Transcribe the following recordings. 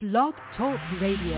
Blog Talk Radio.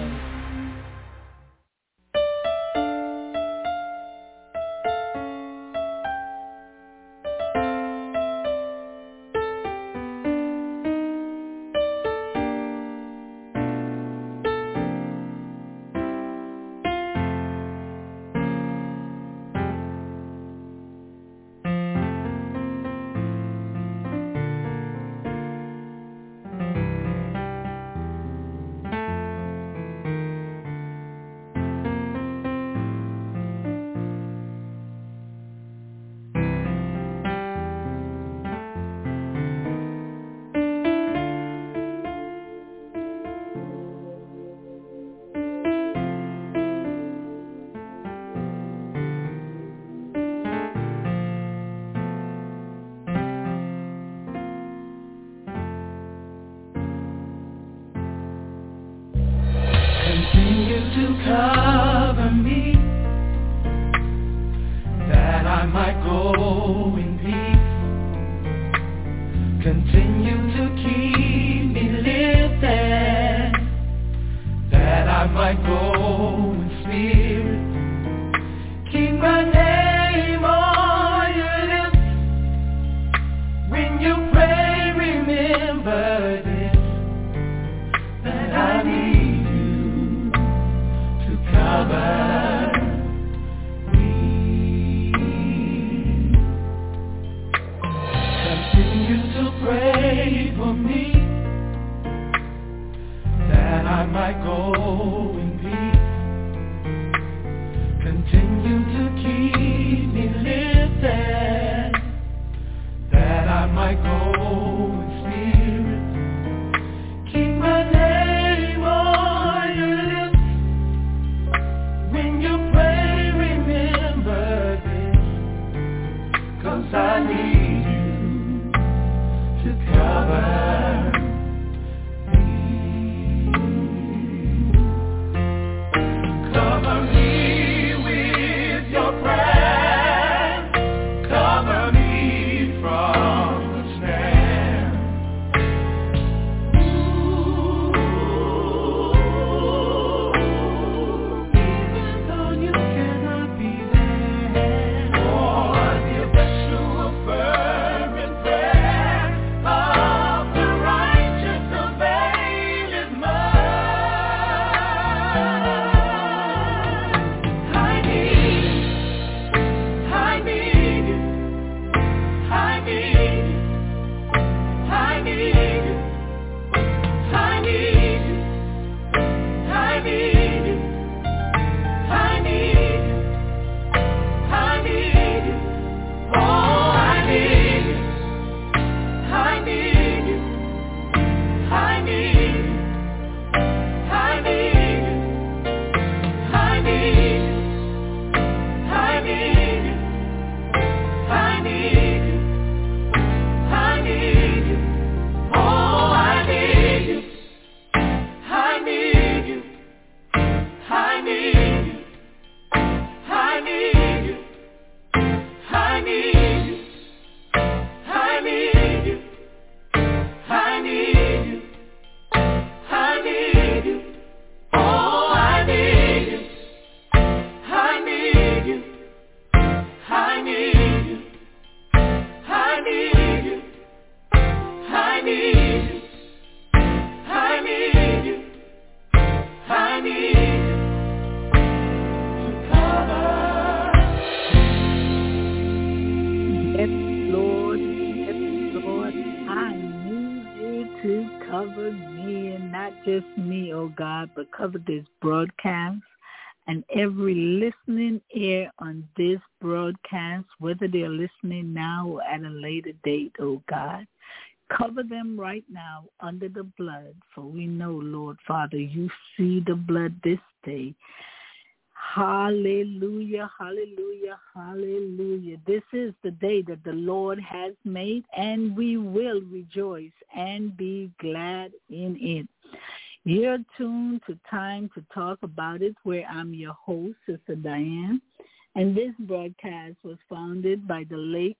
But cover this broadcast and every listening ear on this broadcast, whether they're listening now or at a later date, oh God. Cover them right now under the blood, for we know, Lord Father, you see the blood this day. Hallelujah, hallelujah, hallelujah. This is the day that the Lord has made, and we will rejoice and be glad in it. You're tuned to Time to Talk About It, where I'm your host, Sister Diane. And this broadcast was founded by the late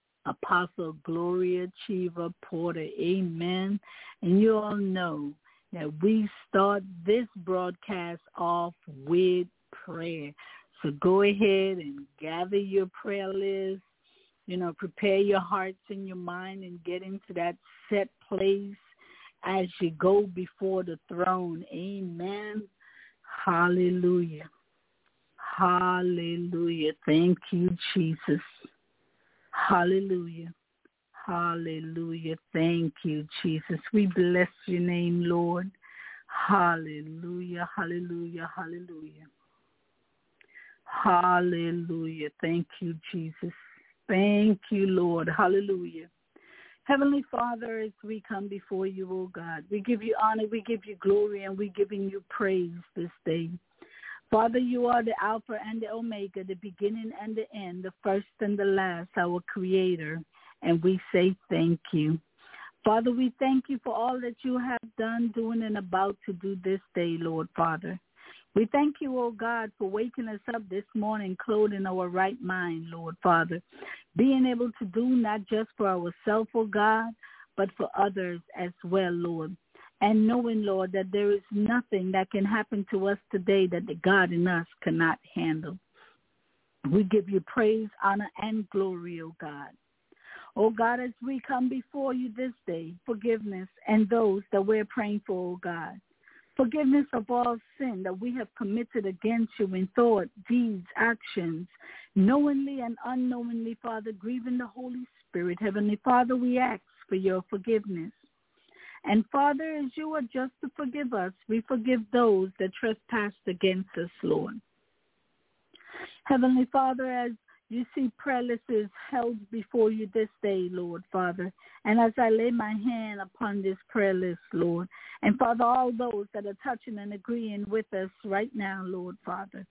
Apostle Gloria Chiva Porter. Amen. And you all know that we start this broadcast off with prayer. So go ahead and gather your prayer list, prepare your hearts and your mind and get into that set place as you go before the throne. Amen. Hallelujah. Hallelujah. Thank you, Jesus. Hallelujah. Hallelujah. Thank you, Jesus. We bless your name, Lord. Hallelujah. Hallelujah. Hallelujah. Hallelujah. Thank you, Jesus. Thank you, Lord. Hallelujah. Heavenly Father, as we come before you, oh God, we give you honor, we give you glory, and we're giving you praise this day. Father, you are the Alpha and the Omega, the beginning and the end, the first and the last, our Creator, and we say thank you. Father, we thank you for all that you have done, doing, and about to do this day, Lord Father. We thank you, oh God, for waking us up this morning, clothing our right mind, Lord Father, being able to do not just for ourselves, oh God, but for others as well, Lord. And knowing, Lord, that there is nothing that can happen to us today that the God in us cannot handle. We give you praise, honor, and glory, oh God. Oh God, as we come before you this day, forgiveness and those that we're praying for, oh God. Forgiveness of all sin that we have committed against you in thought, deeds, actions, knowingly and unknowingly, Father, grieving the Holy Spirit. Heavenly Father, we ask for your forgiveness. And Father, as you are just to forgive us, we forgive those that trespassed against us, Lord. Heavenly Father, as you see prayer lists held before you this day, Lord Father. And as I lay my hand upon this prayer list, Lord, and Father, all those that are touching and agreeing with us right now, Lord Father.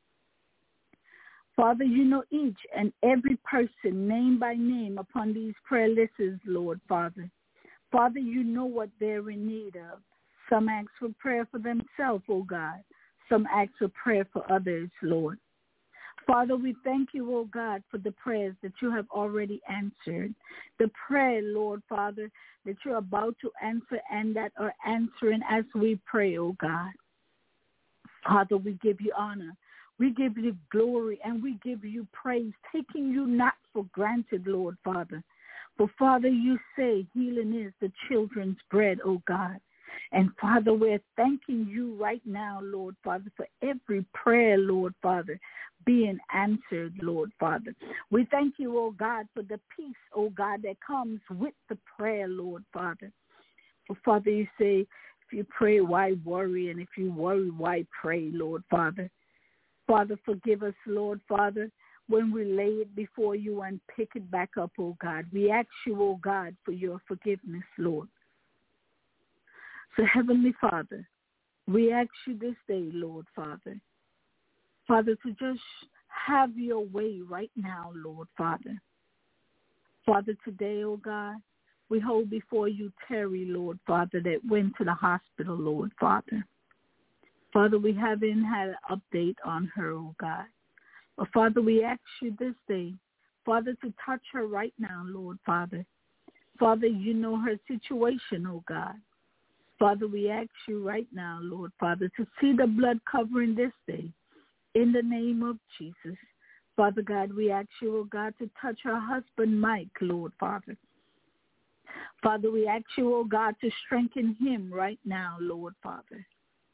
Father, you know each and every person name by name upon these prayer lists, Lord Father. Father, you know what they're in need of. Some ask for prayer for themselves, oh God. Some ask for prayer for others, Lord. Father, we thank you, oh God, for the prayers that you have already answered. The prayer, Lord Father, that you're about to answer and that are answering as we pray, oh God. Father, we give you honor. We give you glory and we give you praise, taking you not for granted, Lord Father. For Father, you say healing is the children's bread, oh God. And Father, we're thanking you right now, Lord Father, for every prayer, Lord Father, being answered, Lord Father. We thank you, oh God, for the peace, oh God, that comes with the prayer, Lord Father. For Father, you say, if you pray, why worry? And if you worry, why pray, Lord Father? Father, forgive us, Lord Father, when we lay it before you and pick it back up, oh God. We ask you, oh God, for your forgiveness, Lord. So, Heavenly Father, we ask you this day, Lord Father, Father, to just have your way right now, Lord Father. Father, today, oh God, we hold before you Terry, Lord Father, that went to the hospital, Lord Father. Father, we haven't had an update on her, oh God. But Father, we ask you this day, Father, to touch her right now, Lord Father. Father, you know her situation, oh God. Father, we ask you right now, Lord Father, to see the blood covering this day in the name of Jesus. Father God, we ask you, oh God, to touch her husband, Mike, Lord Father. Father, we ask you, oh God, to strengthen him right now, Lord Father.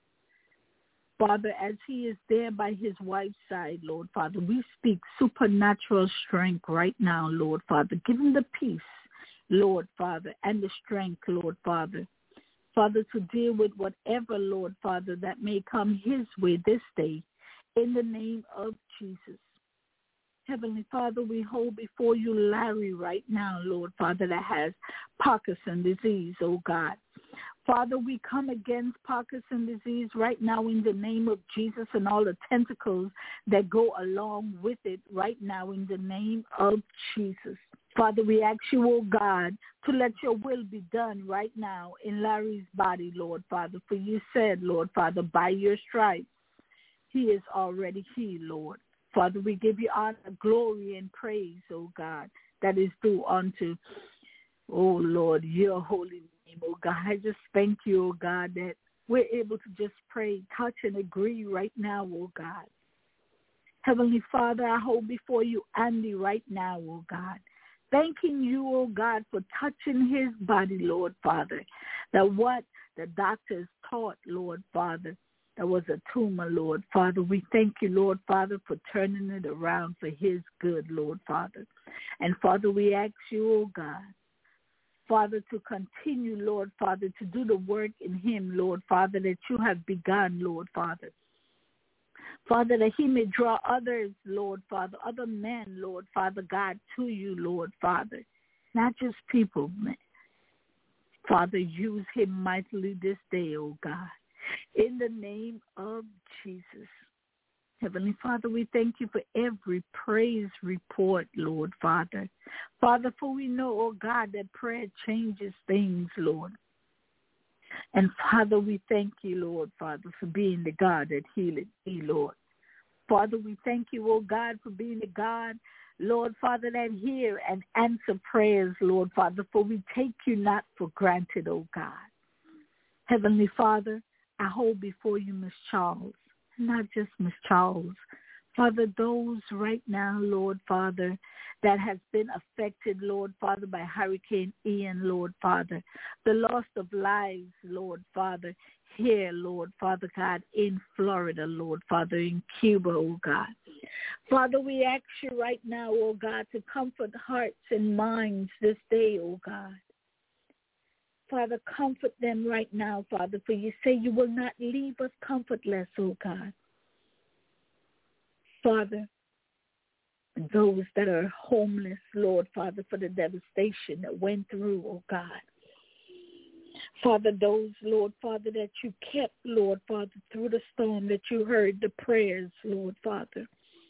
Father, as he is there by his wife's side, Lord Father, we speak supernatural strength right now, Lord Father. Give him the peace, Lord Father, and the strength, Lord Father. Father, to deal with whatever, Lord Father, that may come his way this day, in the name of Jesus. Heavenly Father, we hold before you Larry right now, Lord Father, that has Parkinson's disease, oh God. Father, we come against Parkinson's disease right now in the name of Jesus and all the tentacles that go along with it right now in the name of Jesus. Father, we ask you, oh God, to let your will be done right now in Larry's body, Lord Father. For you said, Lord Father, by your stripes, he is already healed, Lord. Father, we give you honor, glory, and praise, oh God, that is due unto, oh Lord, your holy name, oh God. I just thank you, oh God, that we're able to just pray, touch, and agree right now, oh God. Heavenly Father, I hold before you Andy right now, oh God. Thanking you, oh God, for touching his body, Lord Father. That what the doctors thought, Lord Father, that was a tumor, Lord Father. We thank you, Lord Father, for turning it around for his good, Lord Father. And Father, we ask you, oh God, Father, to continue, Lord Father, to do the work in him, Lord Father, that you have begun, Lord Father. Father, that he may draw others, Lord Father, other men, Lord Father, God, to you, Lord Father, not just people, man. Father, use him mightily this day, oh God, in the name of Jesus. Heavenly Father, we thank you for every praise report, Lord Father. Father, for we know, oh God, that prayer changes things, Lord. And Father, we thank you, Lord Father, for being the God that healeth thee, Lord. Father, we thank you, oh God, for being the God, Lord Father, that hear and answer prayers, Lord Father, for we take you not for granted, oh God. Heavenly Father, I hold before you Miss Charles, not just Miss Charles. Father, those right now, Lord Father, that has been affected, Lord Father, by Hurricane Ian, Lord Father, the loss of lives, Lord Father, here, Lord Father God, in Florida, Lord Father, in Cuba, oh God. Father, we ask you right now, oh God, to comfort hearts and minds this day, oh God. Father, comfort them right now, Father, for you say you will not leave us comfortless, oh God. Father, those that are homeless, Lord Father, for the devastation that went through, oh God. Father, those, Lord Father, that you kept, Lord Father, through the storm, that you heard the prayers, Lord Father.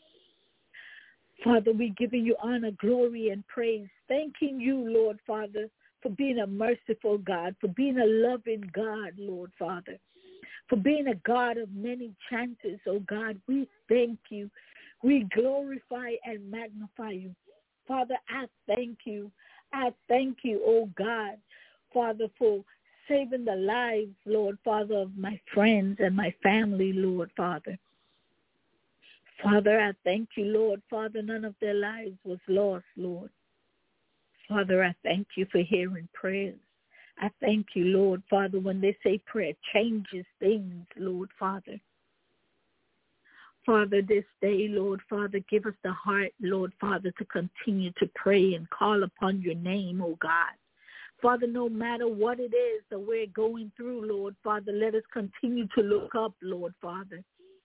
Father, we giving you honor, glory, and praise, thanking you, Lord Father, for being a merciful God, for being a loving God, Lord Father, for being a God of many chances, oh God. We thank you. We glorify and magnify you. Father, I thank you. I thank you, oh God, Father, for saving the lives, Lord Father, of my friends and my family, Lord Father. Father, I thank you, Lord Father, none of their lives was lost, Lord. Father, I thank you for hearing prayers. I thank you, Lord Father, when they say prayer changes things, Lord Father. Father, this day, Lord Father, give us the heart, Lord Father, to continue to pray and call upon your name, oh God. Father, no matter what it is that we're going through, Lord Father, let us continue to look up, Lord Father,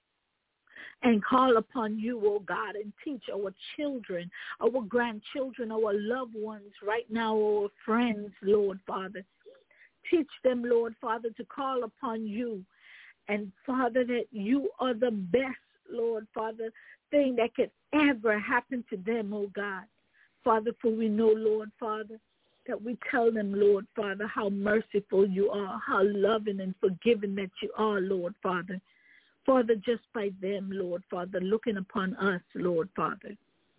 and call upon you, oh God, and teach our children, our grandchildren, our loved ones right now, our friends, Lord Father. Teach them, Lord Father, to call upon you. And Father, that you are the best, Lord Father, thing that could ever happen to them, oh God. Father, for we know, Lord Father, that we tell them, Lord Father, how merciful you are, how loving and forgiving that you are, Lord Father. Father, just by them, Lord Father, looking upon us, Lord Father.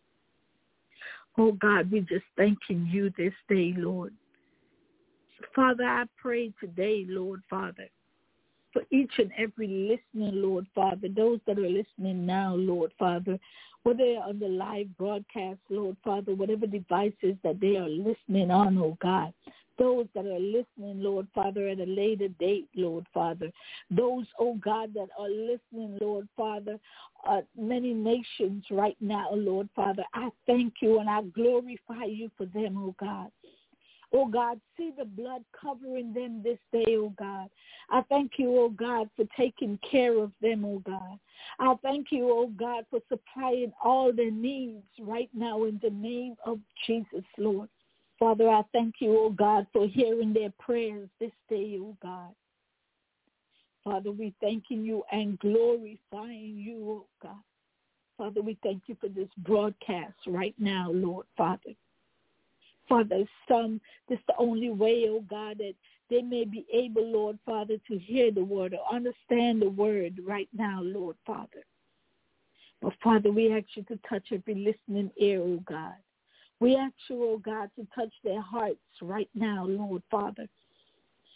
Oh God, we just thanking you this day, Lord. Father, I pray today, Lord Father, for each and every listener, Lord Father, those that are listening now, Lord Father, whether they're on the live broadcast, Lord Father, whatever devices that they are listening on, oh God, those that are listening, Lord Father, at a later date, Lord Father, those, oh God, that are listening, Lord Father, many nations right now, Lord Father, I thank you and I glorify you for them, oh God. Oh, God, see the blood covering them this day, oh, God. I thank you, oh, God, for taking care of them, oh, God. I thank you, oh, God, for supplying all their needs right now in the name of Jesus, Lord. Father, I thank you, oh, God, for hearing their prayers this day, oh, God. Father, we thanking you and glorifying you, oh, God. Father, we thank you for this broadcast right now, Lord, Father. Father, this is the only way, oh God, that they may be able, Lord Father, to hear the word or understand the word right now, Lord Father. But Father, we ask you to touch every listening ear, oh God. We ask you, oh God, to touch their hearts right now, Lord Father.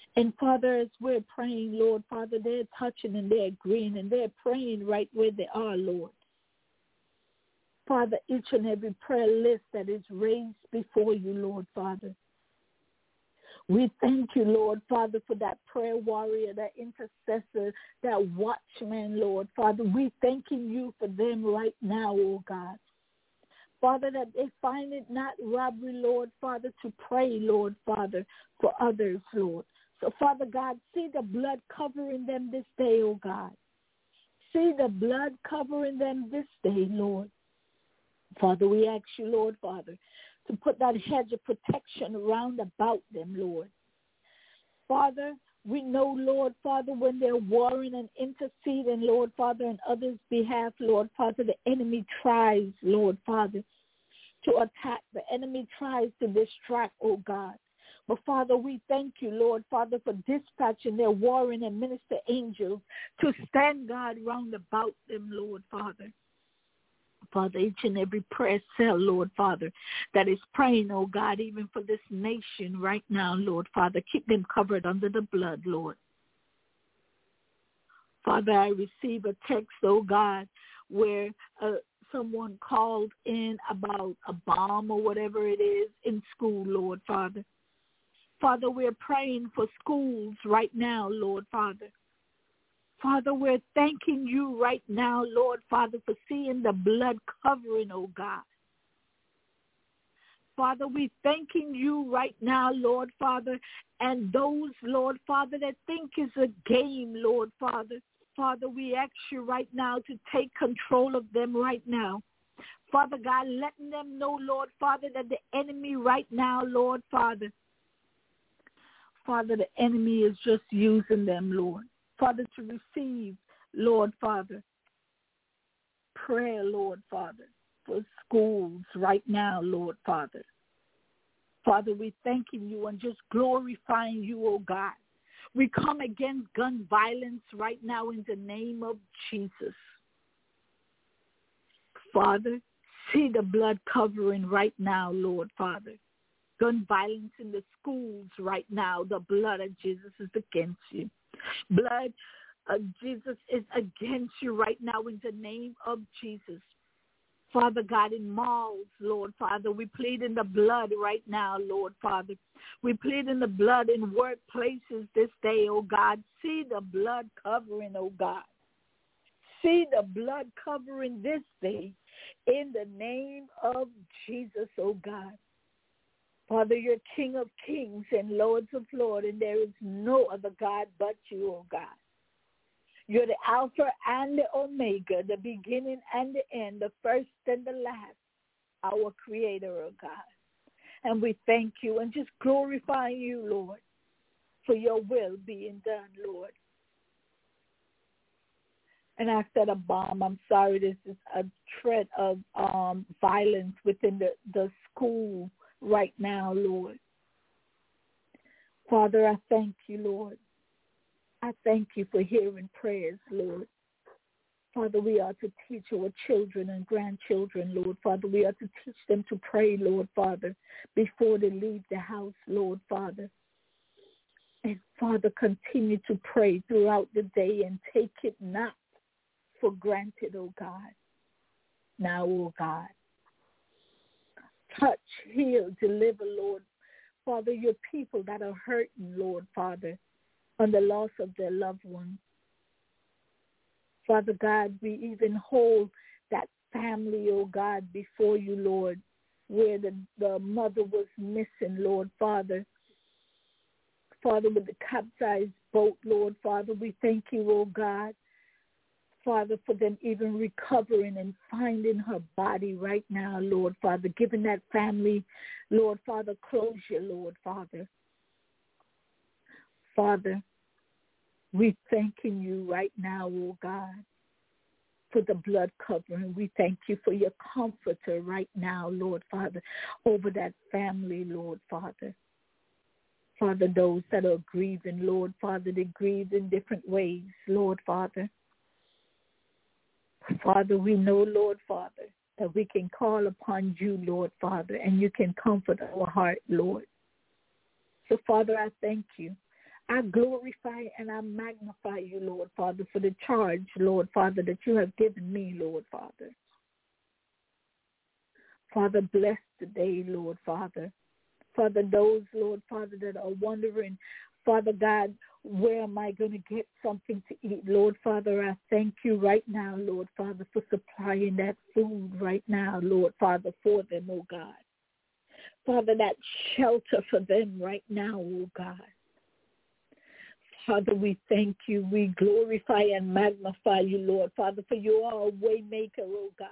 And Father, as we're praying, Lord, Father, they're touching and they're agreeing and they're praying right where they are, Lord. Father, each and every prayer list that is raised before you, Lord, Father. We thank you, Lord, Father, for that prayer warrior, that intercessor, that watchman, Lord, Father. We thanking you for them right now, oh God. Father, that they find it not robbery, Lord, Father, to pray, Lord, Father, for others, Lord. So, Father God, see the blood covering them this day, oh God. See the blood covering them this day, Lord. Father, we ask you, Lord, Father, to put that hedge of protection around about them, Lord. Father, we know, Lord, Father, when they're warring and interceding, Lord, Father, on others' behalf, Lord, Father, the enemy tries, Lord, Father, to attack. The enemy tries to distract, oh God. But, Father, we thank you, Lord, Father, for dispatching their warring and minister angels to stand guard round about them, Lord, Father. Father, each and every prayer cell, Lord, Father, that is praying, oh God, even for this nation right now, Lord, Father, keep them covered under the blood, Lord. Father, I receive a text, oh God, where someone called in about a bomb or whatever it is in school, Lord, Father. Father, we're praying for schools right now, Lord, Father. Father, we're thanking you right now, Lord, Father, for seeing the blood covering, oh God. Father, we're thanking you right now, Lord, Father, and those, Lord, Father, that think it's a game, Lord, Father. Father, we ask you right now to take control of them right now. Father God, letting them know, Lord, Father, that the enemy right now, Lord, Father, Father, the enemy is just using them, Lord. Father, to receive, Lord, Father, prayer, Lord, Father, for schools right now, Lord, Father. Father, we thanking you and just glorifying you, oh God. We come against gun violence right now in the name of Jesus. Father, see the blood covering right now, Lord, Father. Gun violence in the schools right now, the blood of Jesus is against you. Blood of Jesus is against you right now in the name of Jesus. Father God, in malls, Lord Father, we plead in the blood right now, Lord Father. We plead in the blood in workplaces this day, oh God. See the blood covering, oh God. See the blood covering this day in the name of Jesus, oh God. Father, you're King of kings and Lords of lords, and there is no other God but you, oh God. You're the Alpha and the Omega, the beginning and the end, the first and the last, our Creator, oh God. And we thank you and just glorify you, Lord, for your will being done, Lord. And I said a bomb. I'm sorry, this is a threat of violence within the school right now, Lord. Father, I thank you, Lord. I thank you for hearing prayers, Lord. Father, we are to teach our children and grandchildren, Lord. Father, we are to teach them to pray, Lord, Father, before they leave the house, Lord, Father. And, Father, continue to pray throughout the day and take it not for granted, oh God. Now, oh God. Touch, heal, deliver, Lord. Father, your people that are hurting, Lord, Father, on the loss of their loved ones. Father God, we even hold that family, oh God, before you, Lord, where the mother was missing, Lord, Father. Father, with the capsized boat, Lord, Father, we thank you, oh God, Father, for them even recovering and finding her body right now, Lord, Father, giving that family, Lord, Father, closure, Lord, Father. Father, we thanking you right now, oh God, for the blood covering. We thank you for your comforter right now, Lord, Father, over that family, Lord, Father. Father, those that are grieving, Lord, Father, they grieve in different ways, Lord, Father. Father, we know, Lord, Father, that we can call upon you, Lord, Father, and you can comfort our heart, Lord. So, Father, I thank you. I glorify and I magnify you, Lord Father, for the charge, Lord Father, that you have given me, Lord Father. Father, bless today, Lord Father. Father, those, Lord Father, that are wondering, Father God, where am I going to get something to eat? Lord Father, I thank you right now, Lord Father, for supplying that food right now, Lord Father, for them, oh God. Father, that shelter for them right now, oh God. Father, we thank you. We glorify and magnify you, Lord Father, for you are a way maker, oh God.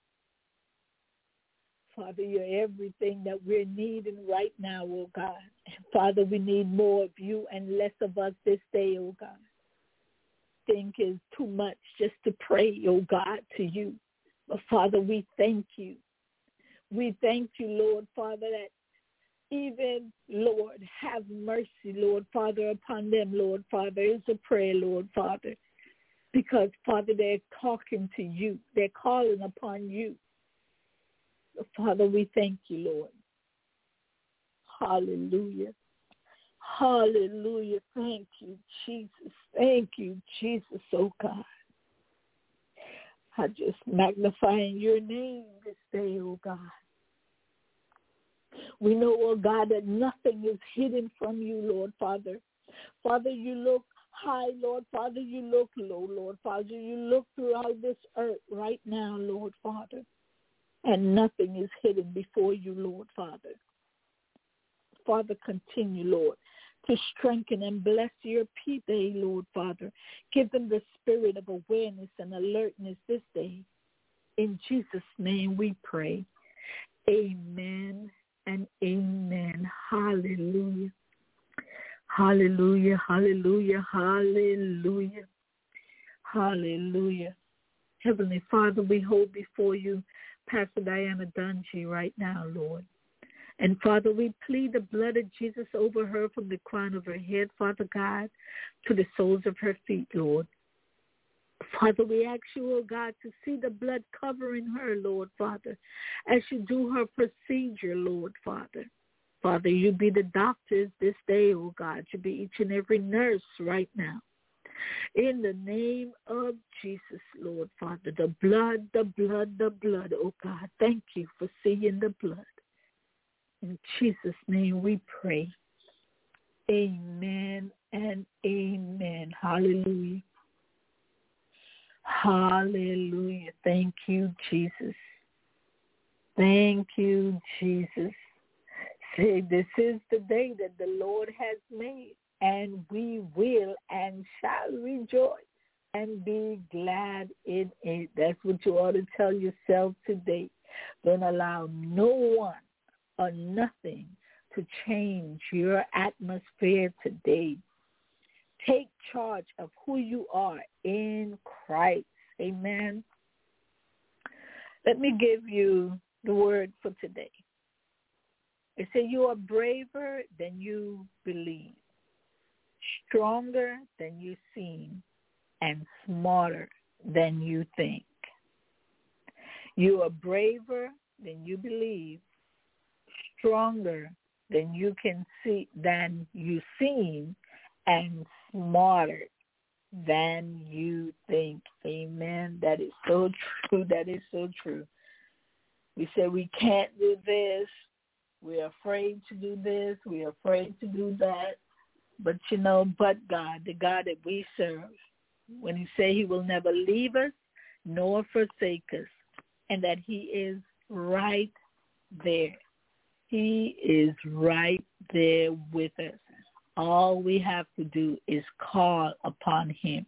Father, you're everything that we're needing right now, oh God. And Father, we need more of you and less of us this day, oh God. Think is too much just to pray, oh God, to you. But Father, we thank you. We thank you, Lord Father, that even, Lord, have mercy, Lord Father, upon them, Lord Father. It's a prayer, Lord Father. Because, Father, they're talking to you. They're calling upon you. Father, we thank you, Lord. Hallelujah. Hallelujah. Thank you, Jesus. Thank you, Jesus, oh God. I just magnifying your name this day, oh God. We know, oh God, that nothing is hidden from you, Lord Father. Father, you look high, Lord Father. You look low, Lord Father. You look throughout this earth right now, Lord Father. And nothing is hidden before you, Lord Father. Father, continue, Lord, to strengthen and bless your people, Lord Father. Give them the spirit of awareness and alertness this day. In Jesus' name we pray. Amen and amen. Hallelujah. Hallelujah, hallelujah, hallelujah, hallelujah. Heavenly Father, we hold before you Pastor Diana Dungy right now, Lord. And Father, we plead the blood of Jesus over her from the crown of her head, Father God, to the soles of her feet, Lord. Father, we ask you, oh God, to see the blood covering her, Lord Father, as you do her procedure, Lord Father. Father, you be the doctors this day, oh God. You be each and every nurse right now. In the name of Jesus, Lord Father, the blood, the blood, the blood, oh God. Thank you for seeing the blood. In Jesus' name we pray. Amen and amen. Hallelujah. Hallelujah. Thank you, Jesus. Thank you, Jesus. Say, this is the day that the Lord has made, and we will and shall rejoice and be glad in it. That's what you ought to tell yourself today. Don't allow no one or nothing to change your atmosphere today. Take charge of who you are in Christ. Amen. Let me give you the word for today. It says you are braver than you believe, stronger than you seem, and smarter than you think. You are braver than you believe, stronger than you can see, than you seem, and smarter than you think. Amen. That is so true. That is so true. We say we can't do this. We're afraid to do this. We're afraid to do that. But but God, the God that we serve, when he say he will never leave us nor forsake us, and that he is right there. He is right there with us. All we have to do is call upon him.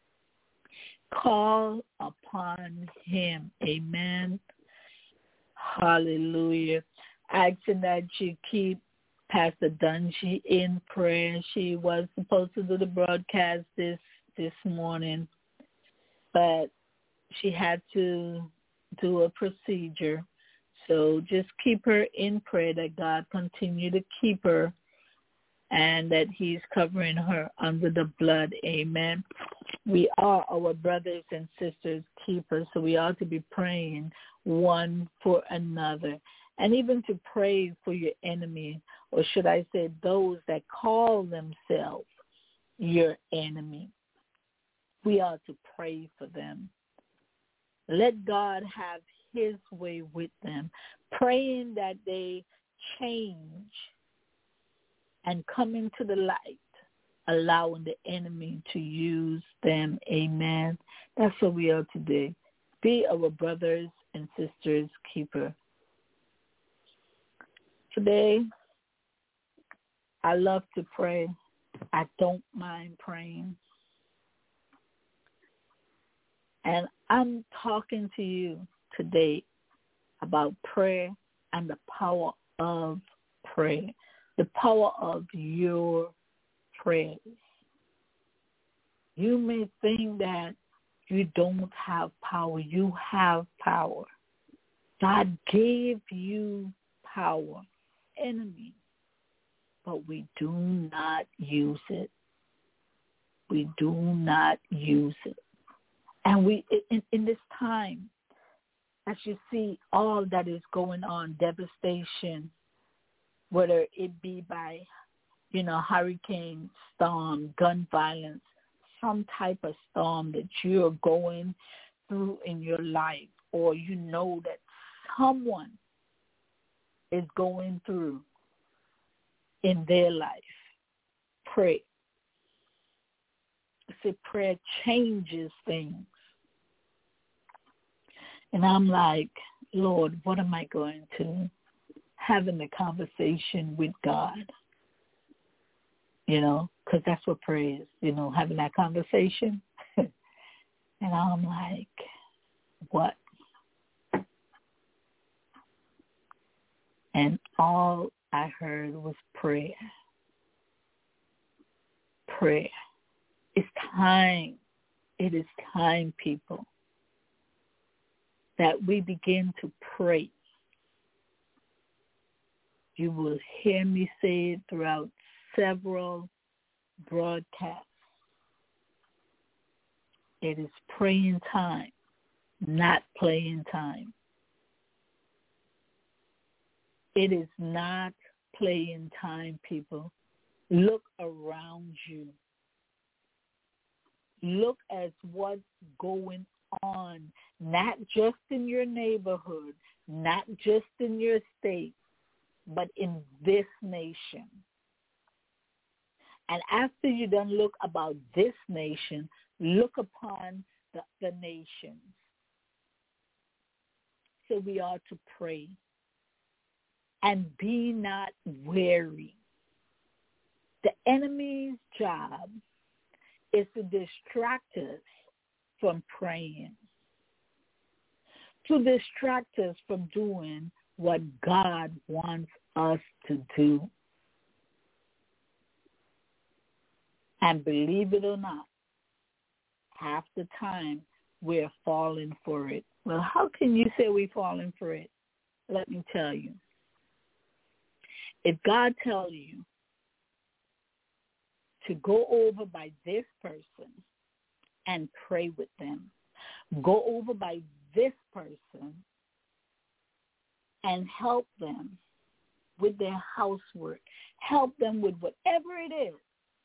Call upon him. Amen. Hallelujah. Asking that you keep Pastor Dungy in prayer. She was supposed to do the broadcast this morning, but she had to do a procedure. So just keep her in prayer that God continue to keep her and that he's covering her under the blood. Amen. We are our brothers and sisters keepers, so we ought to be praying one for another. And even to pray for your enemy, or should I say those that call themselves your enemy. We are to pray for them. Let God have his way with them, praying that they change and come into the light, allowing the enemy to use them. Amen. That's what we are today. Be our brothers and sisters' keeper. Today, I love to pray. I don't mind praying. And I'm talking to you today about prayer and the power of prayer, the power of your prayers. You may think that you don't have power. You have power. God gave you power, enemy, but we do not use it. We do not use it. And we, in this time, as you see all that is going on, devastation, whether it be by, hurricane, storm, gun violence, some type of storm that you're going through in your life, or you know that someone is going through in their life, pray. See, prayer changes things. And I'm like, Lord, what am I going to? Having a conversation with God, because that's what prayer is, having that conversation. And I'm like, what? And all I heard was prayer. Prayer. It's time. It is time, people, that we begin to pray. You will hear me say it throughout several broadcasts. It is praying time, not playing time. It is not playing time, people. Look around you. Look at what's going on, not just in your neighborhood, not just in your state, but in this nation. And after you done look about this nation, look upon the nations. So we are to pray and be not weary. The enemy's job is to distract us from praying, to distract us from doing what God wants us to do. And believe it or not, half the time we're falling for it. Well, how can you say we're falling for it? Let me tell you. If God tells you to go over by this person and pray with them, go over by this person and help them with their housework, help them with whatever it is,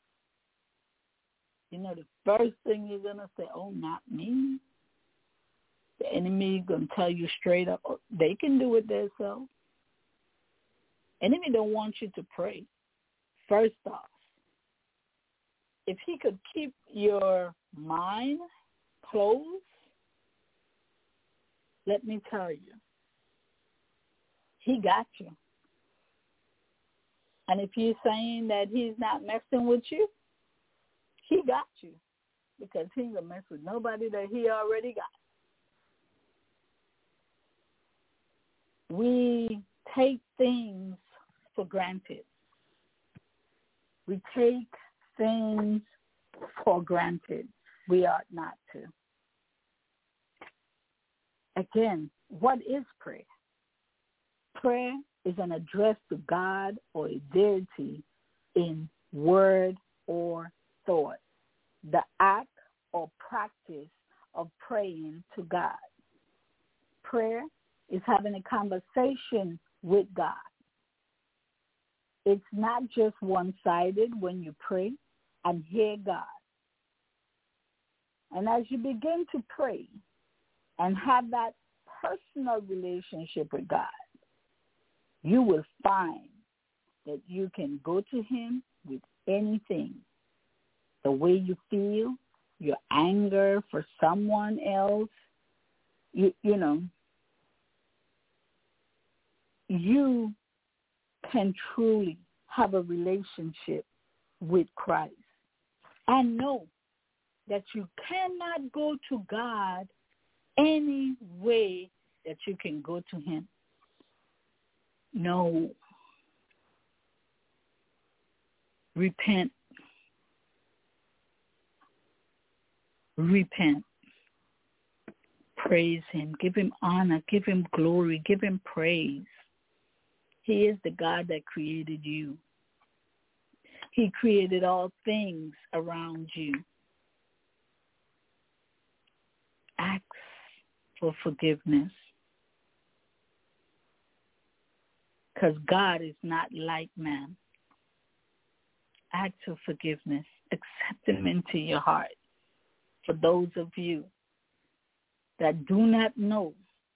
the first thing you're going to say, oh, not me. The enemy is going to tell you straight up, oh, they can do it themselves. Enemy don't want you to pray. First off, if he could keep your mind closed, let me tell you, he got you. And if you're saying that he's not messing with you, he got you, because he ain't going to mess with nobody that he already got. We take things for granted. We take things for granted. We ought not to. Again, what is prayer? Prayer is an address to God or a deity in word or thought, the act or practice of praying to God. Prayer is having a conversation with God. It's not just one-sided when you pray. and hear God. And as you begin to pray and have that personal relationship with God, you will find that you can go to him with anything. The way you feel, your anger for someone else, you know, you can truly have a relationship with Christ. And know that you cannot go to God any way that you can go to him. No. Repent. Repent. Praise him. Give him honor. Give him glory. Give him praise. He is the God that created you. He created all things around you. Ask for forgiveness. Because God is not like man. Ask for forgiveness. Accept him into your heart. For those of you that do not know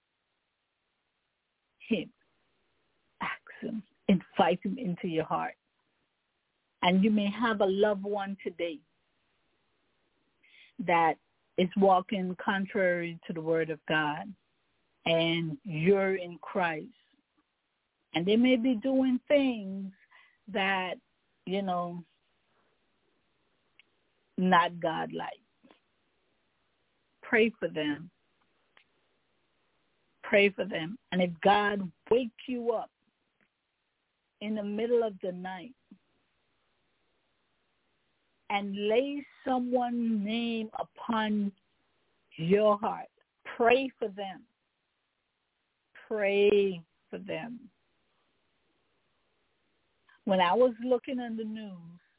him, ask him. Invite him into your heart. And you may have a loved one today that is walking contrary to the word of God, and you're in Christ. And they may be doing things that, you know, not God-like. Pray for them. Pray for them. And if God wakes you up in the middle of the night and lay someone's name upon your heart, pray for them. Pray for them. When I was looking on the news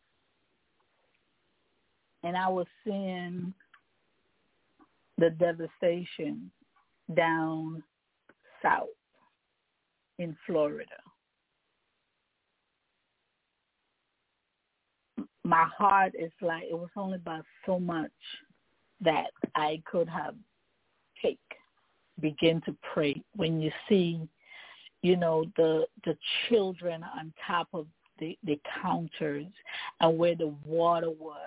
and I was seeing the devastation down south in Florida, my heart is like, it was only about so much that I could have begin to pray when you see, you know, the children on top of the counters and where the water was.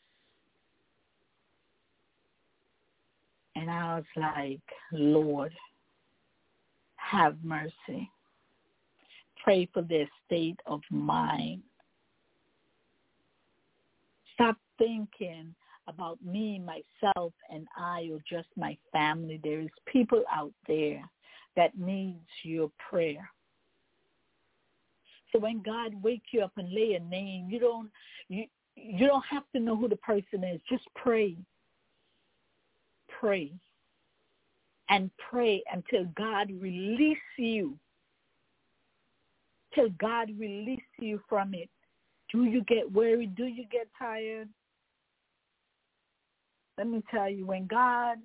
And I was like, Lord, have mercy. Pray for their state of mind. Stop thinking about me, myself, and I, or just my family. There is people out there that needs your prayer. So when God wakes you up and lay a name, you don't have to know who the person is. Just pray. Pray. And pray until God release you. Till God release you from it. Do you get weary? Do you get tired? Let me tell you, when God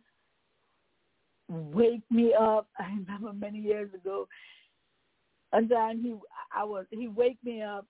wake me up, I remember many years ago, and then he wake me up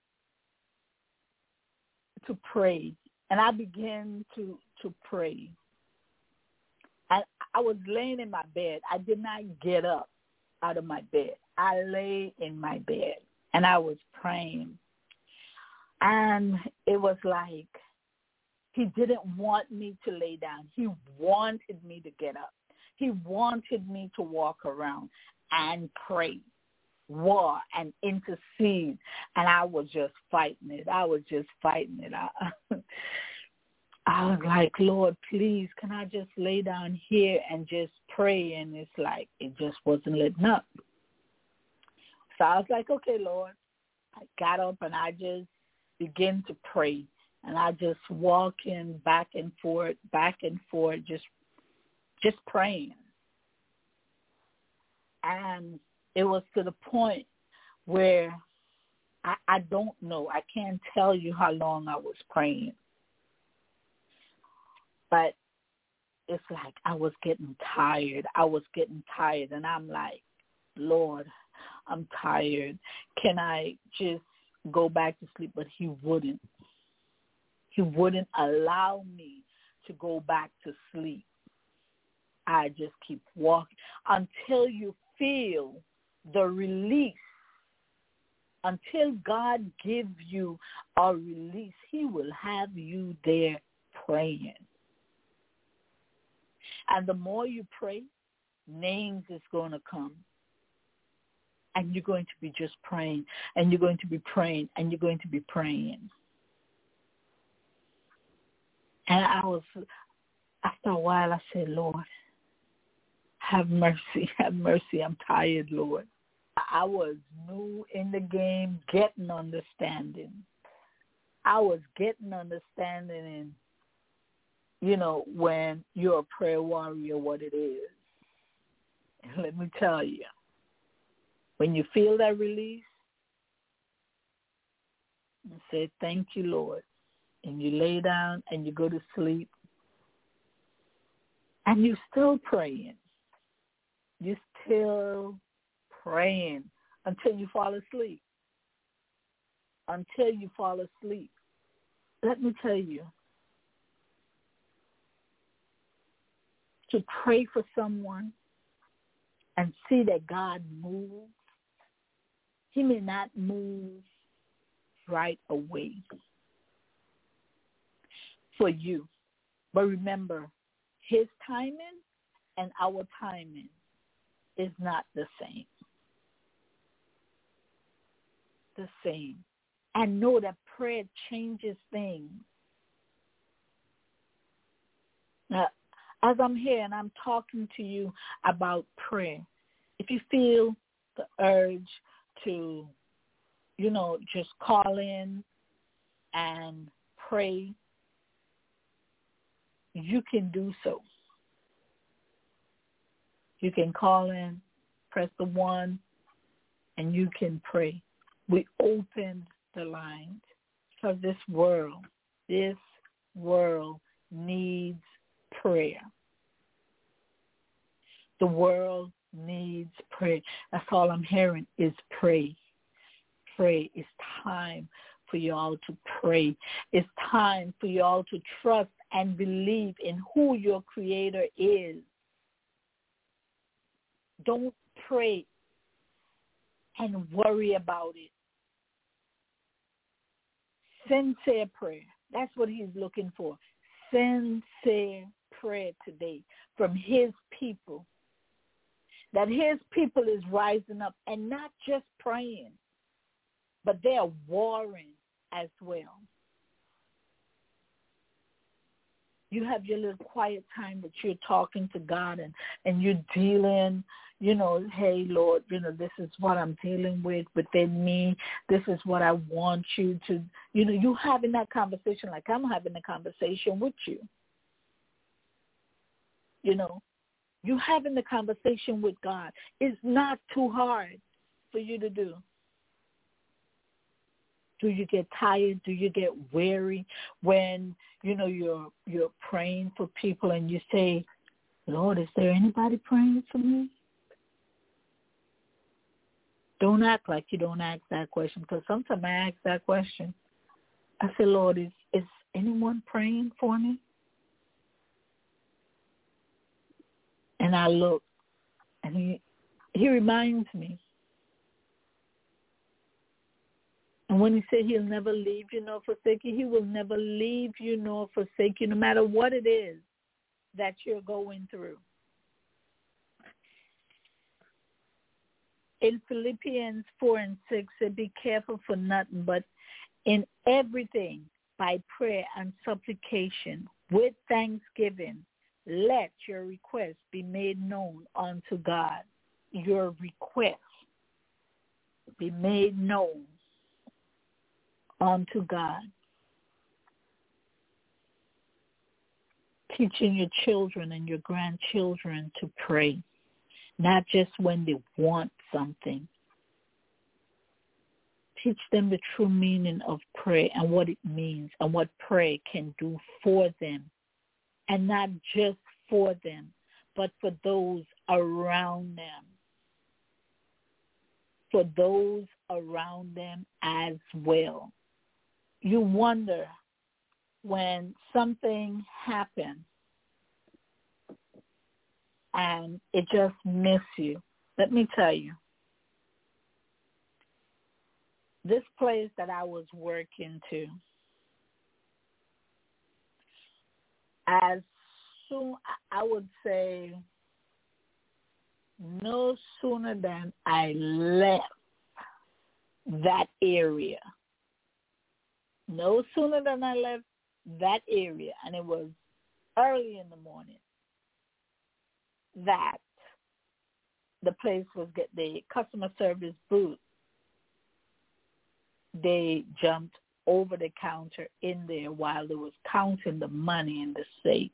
to pray, and I began to pray. And I was laying in my bed. I did not get up out of my bed. I lay in my bed, and I was praying. And it was like he didn't want me to lay down. He wanted me to get up. He wanted me to walk around and pray, war, and intercede. And I was just fighting it. I was like, Lord, please, can I just lay down here and just pray? And it's like it just wasn't letting up. So I was like, okay, Lord. I got up and I just began to pray. And I just walking back and forth, just praying. And it was to the point where I don't know. I can't tell you how long I was praying. But it's like I was getting tired. And I'm like, Lord, I'm tired. Can I just go back to sleep? But he wouldn't. He wouldn't allow me to go back to sleep. I just keep walking until you feel the release. Until God gives you a release, he will have you there praying. And the more you pray, names is going to come. And you're going to be just praying, and you're going to be praying, and you're going to be praying. And after a while, I said, Lord, have mercy, have mercy. I'm tired, Lord. I was new in the game, getting understanding. I was getting understanding in, when you're a prayer warrior, what it is. And let me tell you, when you feel that release, and say, thank you, Lord, and you lay down and you go to sleep, and you're still praying. You're still praying until you fall asleep. Until you fall asleep. Let me tell you, to pray for someone and see that God moves, he may not move right away for you. But remember, his timing and our timing is not the same. The same. And know that prayer changes things. Now, as I'm here and I'm talking to you about prayer, if you feel the urge to, just call in and pray, you can do so. You can call in, press the 1, and you can pray. We opened the lines because this world needs prayer. The world needs prayer. That's all I'm hearing is pray. Pray. It's time for y'all to pray. It's time for y'all to trust and believe in who your Creator is. Don't pray and worry about it. Sincere prayer. That's what he's looking for. Sincere prayer today from his people. That his people is rising up and not just praying, but they are warring as well. You have your little quiet time that you're talking to God and you're dealing, hey, Lord, this is what I'm dealing with within me. This is what I want you to, you having that conversation like I'm having a conversation with you. You having the conversation with God is not too hard for you to do. Do you get tired? Do you get weary when, you're praying for people and you say, Lord, is there anybody praying for me? Don't act like you don't ask that question, because sometimes I ask that question. I say, Lord, is anyone praying for me? And I look, and he reminds me. And when he said he'll never leave you nor forsake you, he will never leave you nor forsake you, no matter what it is that you're going through. In Philippians 4:6, said, be careful for nothing, but in everything by prayer and supplication with thanksgiving, let your requests be made known unto God. Your requests be made known unto God. Teaching your children and your grandchildren to pray, not just when they want something. Teach them the true meaning of prayer and what it means and what prayer can do for them. And not just for them, but for those around them. For those around them as well. You wonder when something happens and it just misses you. Let me tell you, this place that I was working to, as soon, I would say, no sooner than I left that area, no sooner than I left that area, and it was early in the morning, that the place was the customer service booth. They jumped over the counter in there while they was counting the money in the safe.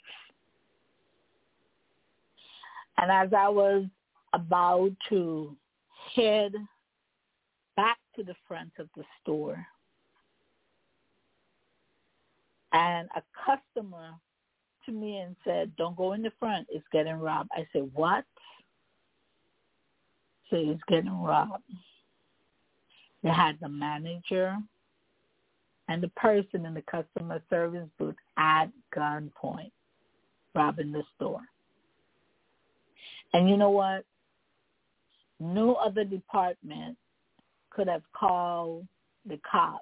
And as I was about to head back to the front of the store, and a customer to me and said, "Don't go in the front, it's getting robbed." I said, "What?" So it's getting robbed. They had the manager and the person in the customer service booth at gunpoint, robbing the store. And you know what? No other department could have called the cops.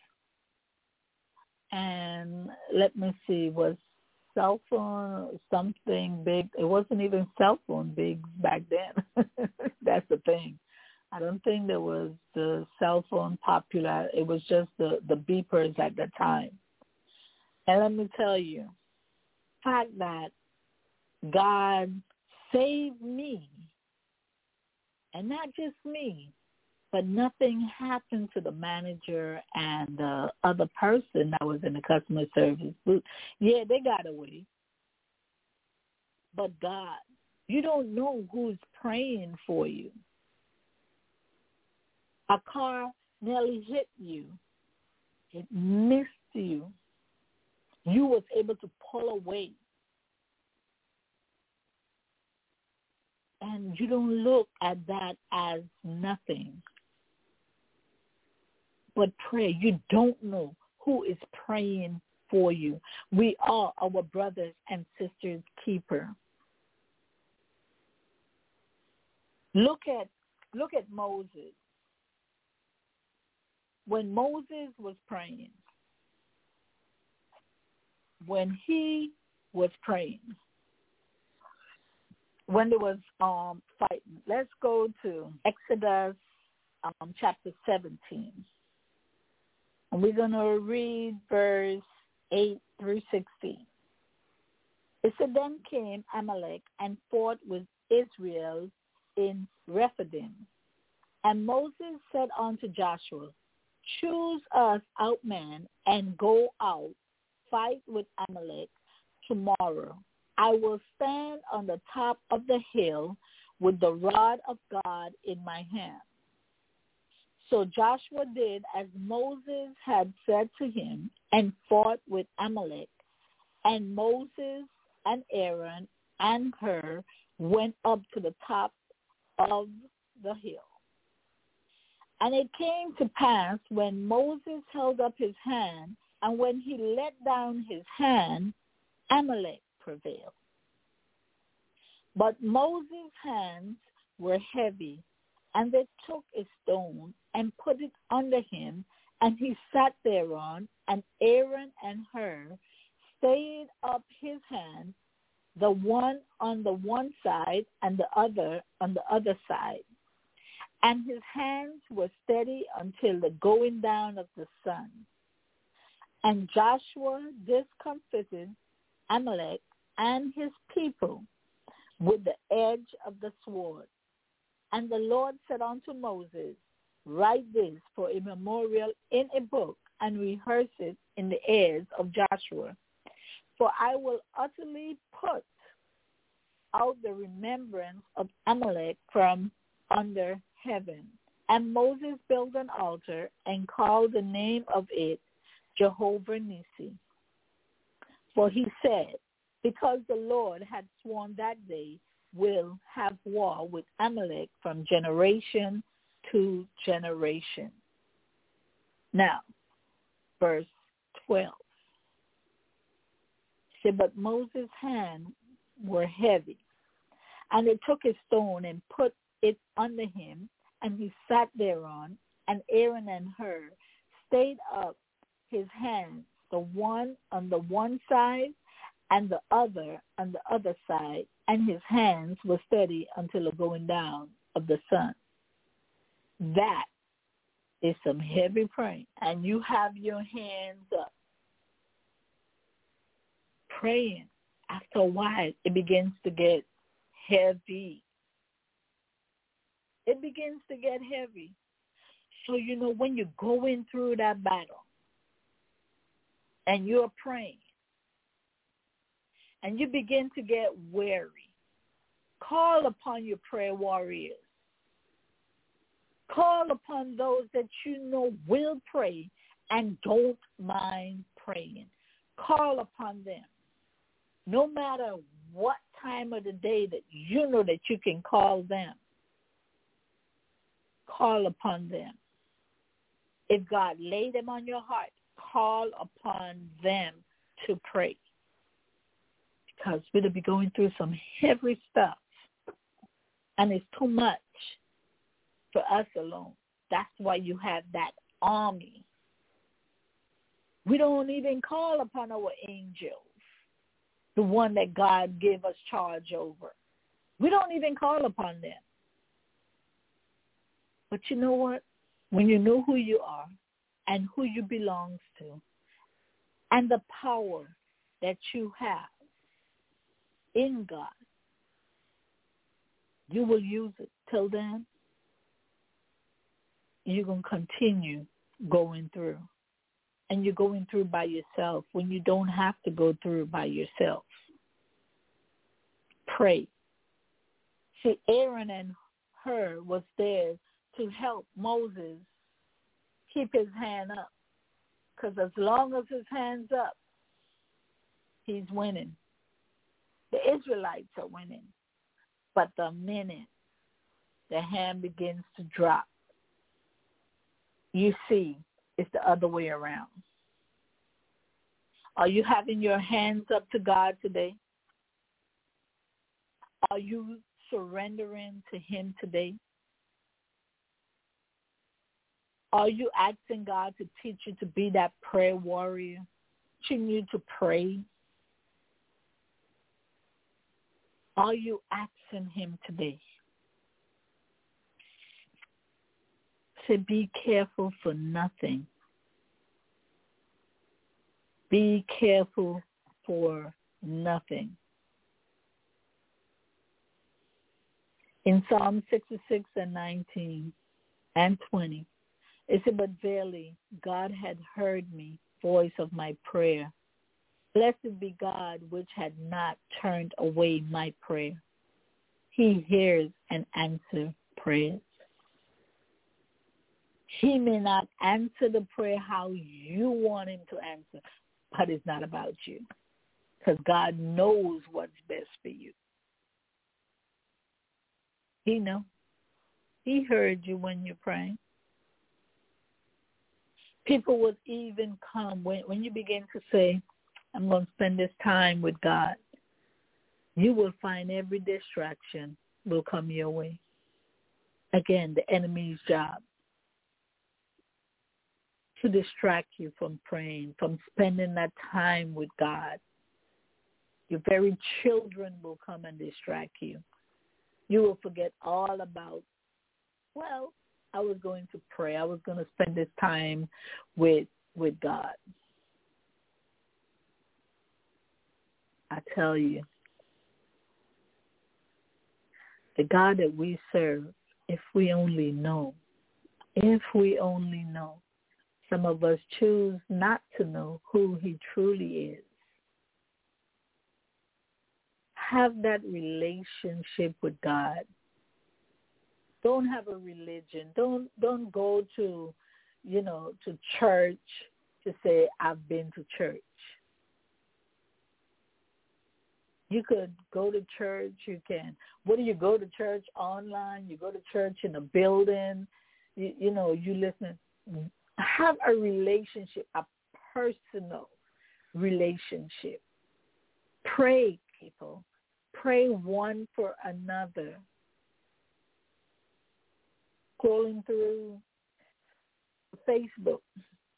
And let me see, was cell phone something big? It wasn't even cell phone big back then. That's the thing. I don't think there was the cell phone popular. It was just the beepers at the time. And let me tell you, the fact that God saved me, and not just me, but nothing happened to the manager and the other person that was in the customer service booth. Yeah, they got away. But God, you don't know who's praying for you. A car nearly hit you. It missed you. You was able to pull away. And you don't look at that as nothing. But pray. You don't know who is praying for you. We are our brothers and sisters' keeper. Look at Moses. When Moses was praying, when he was praying, when there was fighting, let's go to Exodus chapter 17. And we're going to read verse 8 through 16. It said, "Then came Amalek and fought with Israel in Rephidim. And Moses said unto Joshua, Choose us out men and go out, fight with Amalek tomorrow. I will stand on the top of the hill with the rod of God in my hand." So Joshua did as Moses had said to him and fought with Amalek. And Moses and Aaron and Hur went up to the top of the hill. And it came to pass when Moses held up his hand, and when he let down his hand, Amalek prevailed. But Moses' hands were heavy, and they took a stone and put it under him, and he sat thereon, and Aaron and Hur stayed up his hand, the one on the one side and the other on the other side. And his hands were steady until the going down of the sun. And Joshua discomfited Amalek and his people with the edge of the sword. And the Lord said unto Moses, Write this for a memorial in a book, and rehearse it in the ears of Joshua. For I will utterly put out the remembrance of Amalek from under heaven. And Moses built an altar and called the name of it Jehovah Nissi. For he said, Because the Lord had sworn that they will have war with Amalek from generation to generation. Now, verse 12. See, but Moses' hands were heavy. And they took a stone and put it under him, and he sat thereon. And Aaron and Hur stayed up his hands, the one on the one side and the other on the other side, and his hands were steady until the going down of the sun. That is some heavy praying. And you have your hands up praying. After a while, it begins to get heavy. It begins to get heavy. So, when you're going through that battle and you're praying and you begin to get weary, call upon your prayer warriors. Call upon those that will pray and don't mind praying. Call upon them. No matter what time of the day that you know that you can call them, call upon them. If God laid them on your heart, call upon them to pray. Because we'll be going through some heavy stuff. And it's too much for us alone. That's why you have that army. We don't even call upon our angels, the one that God gave us charge over. We don't even call upon them. But you know what? When you know who you are and who you belong to and the power that you have in God, you will use it. Till then, you're going to continue going through. And you're going through by yourself when you don't have to go through by yourself. Pray. See, Aaron and Hur was there to help Moses keep his hand up. Because as long as his hand's up, he's winning. The Israelites are winning. But the minute the hand begins to drop, you see it's the other way around. Are you having your hands up to God today? Are you surrendering to him today? Are you asking God to teach you to be that prayer warrior, teaching you to pray? Are you asking him today? To be careful for nothing. Be careful for nothing. In Psalm 66 and 19 and 20, it said, but verily God had heard me, voice of my prayer. Blessed be God which had not turned away my prayer. He hears and answers prayers. He may not answer the prayer how you want him to answer, but it's not about you. Because God knows what's best for you. He knows. He heard you when you're praying. People will even come when you begin to say, I'm going to spend this time with God. You will find every distraction will come your way. Again, the enemy's job. To distract you from praying, from spending that time with God. Your very children will come and distract you. You will forget all about, I was going to pray. I was going to spend this time with God. I tell you, the God that we serve, if we only know, some of us choose not to know who he truly is. Have that relationship with God. Don't have a religion. Don't go to church to say, I've been to church. You could go to church. You can. Whether you go to church online, you go to church in a building, you listen. Have a relationship, a personal relationship Pray, people. Pray one for another. Scrolling through Facebook,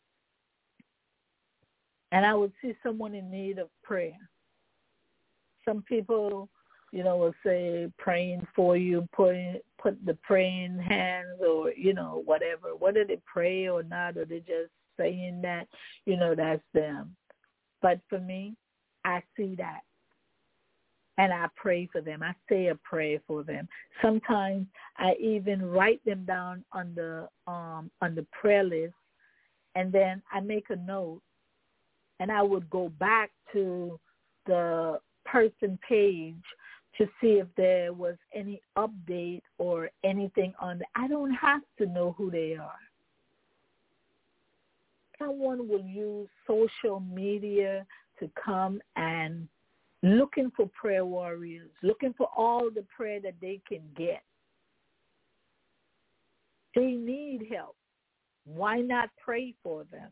and I would see someone in need of prayer. Some people, will say praying for you, put the praying hands or, whatever. Whether they pray or not, or they're just saying that, that's them. But for me, I see that. And I pray for them. I say a prayer for them. Sometimes I even write them down on the prayer list, and then I make a note, and I would go back to the person page to see if there was any update or anything on it. I don't have to know who they are. Someone will use social media to come and looking for prayer warriors, looking for all the prayer that they can get. They need help. Why not pray for them?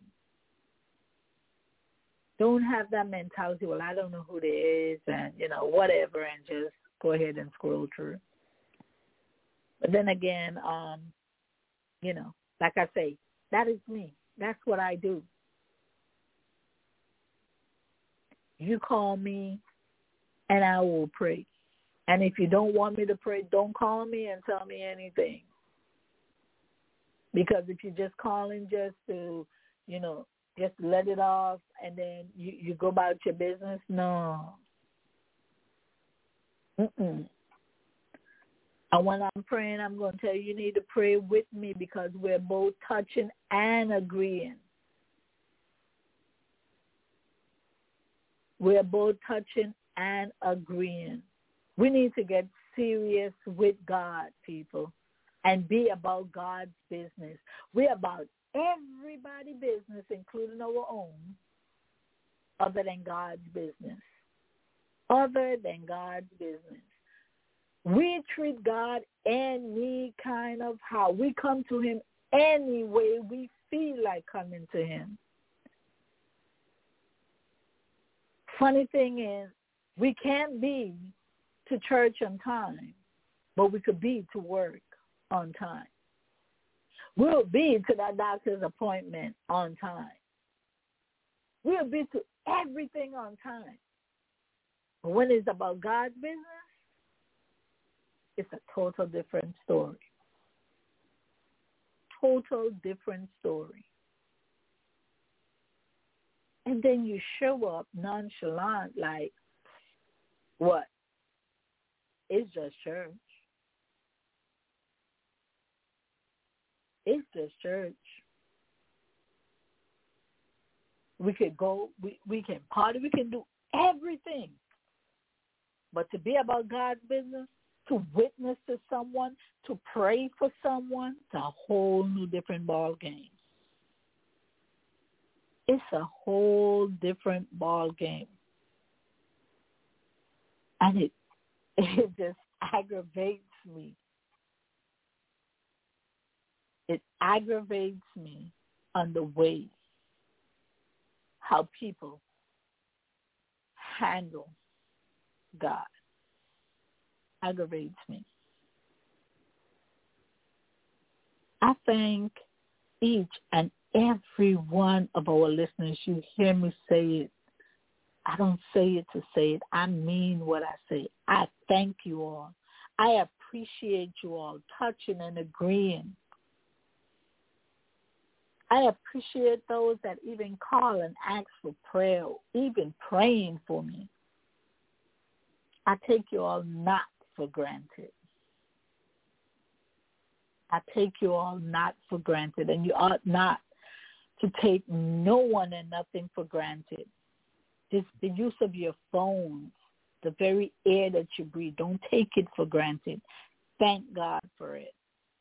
Don't have that mentality, well, I don't know who they is and, whatever, and just go ahead and scroll through. But then again, like I say, that is me. That's what I do. You call me and I will pray. And if you don't want me to pray, don't call me and tell me anything. Because if you're just calling just to, just let it off and then you go about your business, no. And when I'm praying, I'm going to tell you, you need to pray with me because we're both touching and agreeing. We're both touching and agreeing. We need to get serious with God, people, and be about God's business. We're about everybody's business, including our own, other than God's business. Other than God's business. We treat God any kind of how. We come to him any way we feel like coming to him. Funny thing is, we can't be to church on time, but we could be to work on time. We'll be to that doctor's appointment on time. We'll be to everything on time. But when it's about God's business, it's a total different story. Total different story. And then you show up nonchalant like, what? It's just church. It's just church. We could go, we can party, we can do everything. But to be about God's business, to witness to someone, to pray for someone, it's a whole new different ball game. It's a whole different ball game. And it just aggravates me. It aggravates me on the way how people handle God. Aggravates me. I thank each and every one of our listeners. You hear me say it. I don't say it to say it. I mean what I say. I thank you all. I appreciate you all touching and agreeing. I appreciate those that even call and ask for prayer, even praying for me. I take you all not for granted. I take you all not for granted, and you ought not to take no one and nothing for granted. Just the use of your phones, the very air that you breathe, don't take it for granted. Thank God for it.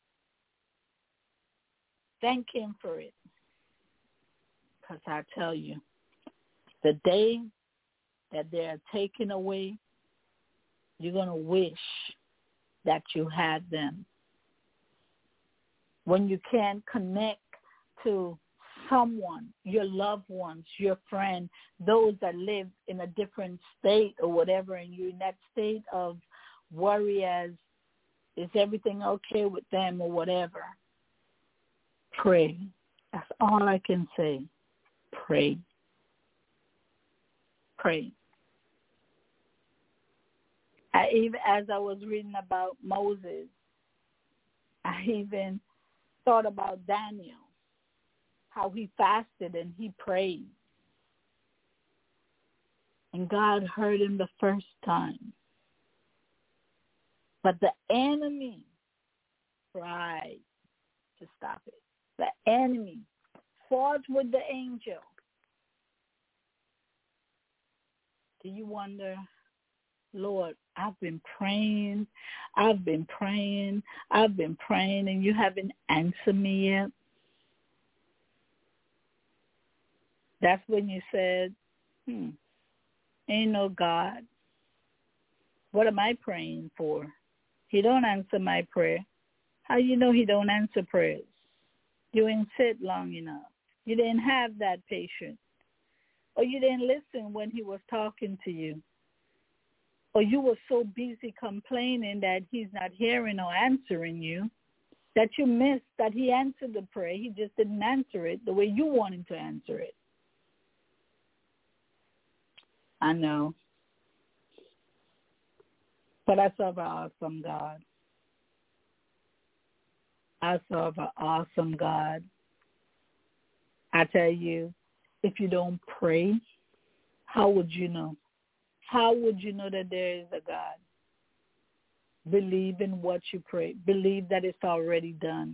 Thank him for it. Because I tell you, the day that they're taken away, you're going to wish that you had them. When you can't connect to someone, your loved ones, your friend, those that live in a different state or whatever, and you're in that state of worry as, is everything okay with them or whatever? Pray. That's all I can say. Pray. Pray. Even as I was reading about Moses, I even thought about Daniel, how he fasted and he prayed. And God heard him the first time. But the enemy tried to stop it. The enemy fought with the angel. Do you wonder, Lord, I've been praying, and you haven't answered me yet? That's when you said, ain't no God. What am I praying for? He don't answer my prayer. How you know he don't answer prayers? You didn't sit long enough. You didn't have that patience. Or you didn't listen when he was talking to you. Or you were so busy complaining that he's not hearing or answering you that you missed that he answered the prayer. He just didn't answer it the way you want him to answer it. I know. But I serve an awesome God. I serve an awesome God. I tell you, if you don't pray, how would you know? How would you know that there is a God? Believe in what you pray. Believe that it's already done.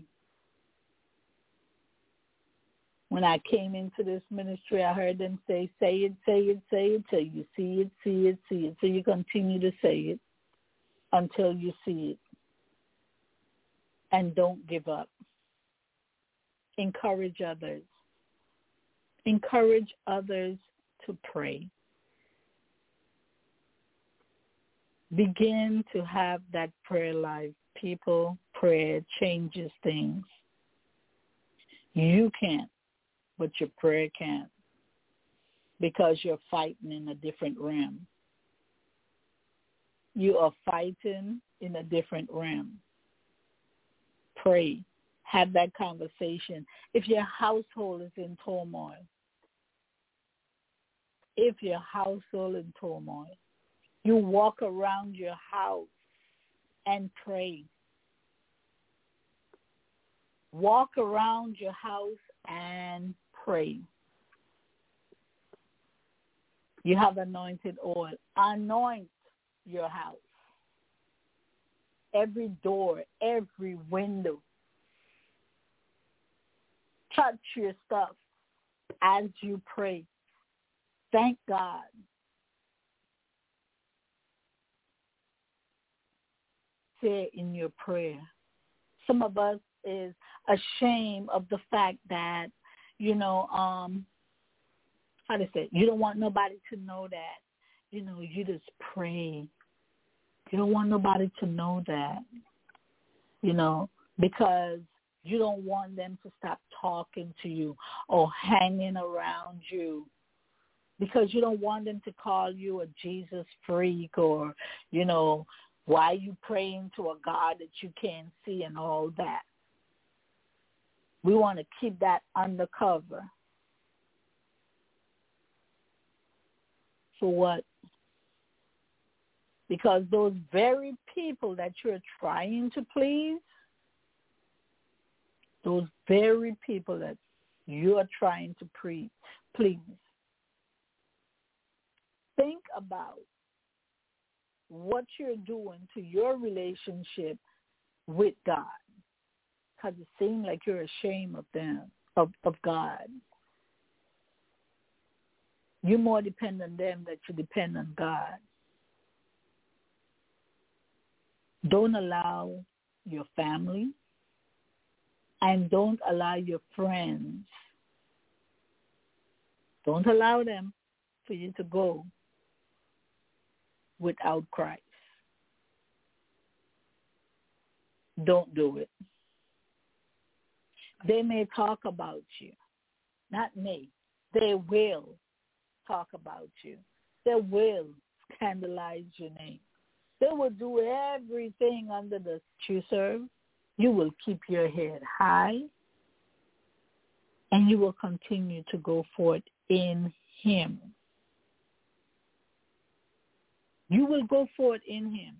When I came into this ministry, I heard them say it, till you see it. So you continue to say it until you see it. And don't give up. Encourage others. Encourage others to pray. Begin to have that prayer life. People, prayer changes things. You can't, but your prayer can, because you're fighting in a different realm. You are fighting in a different realm. Pray. Have that conversation. If your household is in turmoil, you walk around your house and pray. Walk around your house and pray. You have anointed oil. Anoint your house. Every door, every window. Touch your stuff as you pray. Thank God. Say in your prayer. Some of us is ashamed of the fact that, you don't want nobody to know that, you just pray. You don't want nobody to know that, because you don't want them to stop talking to you or hanging around you, because you don't want them to call you a Jesus freak or, why are you praying to a God that you can't see and all that. We want to keep that undercover. For what? Because those very people that you're trying to please, those very people that you're trying to please, think about what you're doing to your relationship with God, because it seems like you're ashamed of them, of God. You more depend on them than you depend on God. Don't allow your family and don't allow your friends, don't allow them for you to go without Christ. Don't do it. They may talk about you. not may, they will talk about you. They will scandalize your name. They will do everything under the you serve. You will keep your head high, and you will continue to go forth in him. You will go forth in him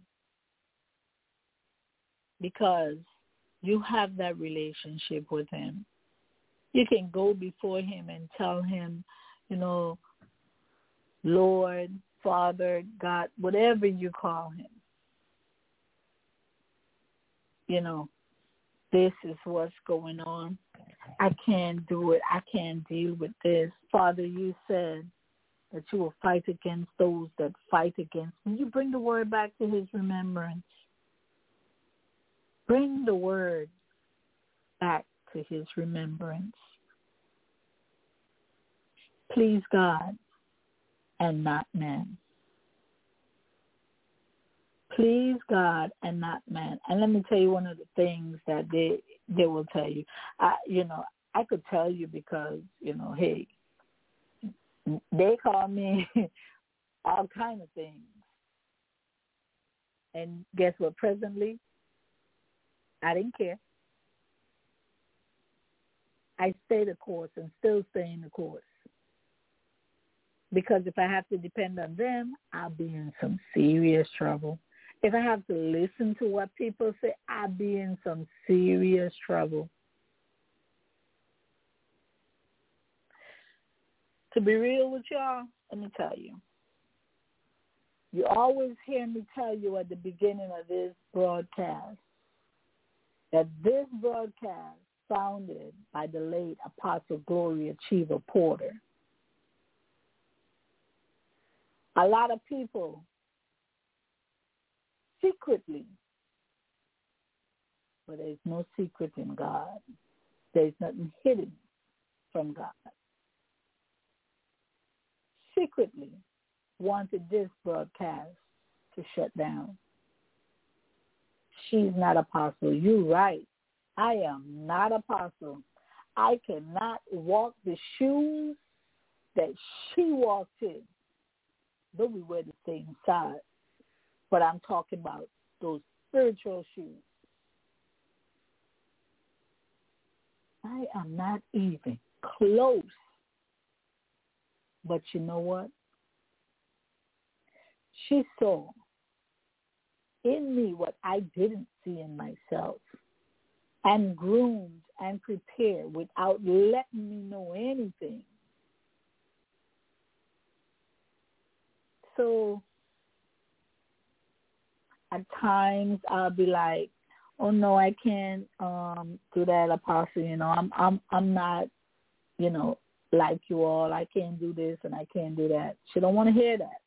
because you have that relationship with him. You can go before him and tell him, Lord, Father, God, whatever you call him. This is what's going on. I can't do it. I can't deal with this. Father, you said that you will fight against those that fight against me. You bring the word back to his remembrance. Bring the word back to his remembrance. Please God and not man. Please God and not man. And let me tell you one of the things that they will tell you. I could tell you because, hey, they call me all kind of things. And guess what? Presently, I didn't care. I stay the course and still stay in the course. Because if I have to depend on them, I'll be in some serious trouble. If I have to listen to what people say, I'll be in some serious trouble. To be real with y'all, let me tell you. You always hear me tell you at the beginning of this broadcast that this broadcast founded by the late Apostle Gloria Cheever Porter. A lot of people secretly, but there's no secret in God. There's nothing hidden from God. Secretly wanted this broadcast to shut down. She's not apostle. You're right. I am not apostle. I cannot walk the shoes that she walked in, though we wear the same size. But I'm talking about those spiritual shoes. I am not even close. But you know what? She saw in me what I didn't see in myself and groomed and prepared without letting me know anything. So at times I'll be like, oh no, I can't do that, Apostle. I'm not, like you all. I can't do this and I can't do that. She don't want to hear that.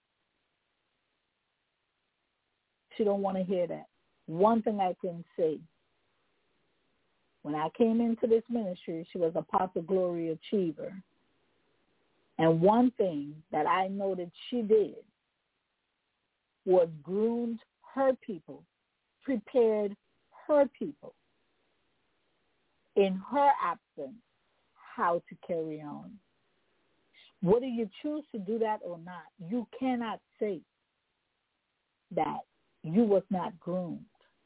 She don't want to hear that. One thing I can say, when I came into this ministry, she was Apostle Gloria Cheever. And one thing that I know that she did was groomed her people, prepared her people in her absence how to carry on. Whether you choose to do that or not, you cannot say that you was not groomed.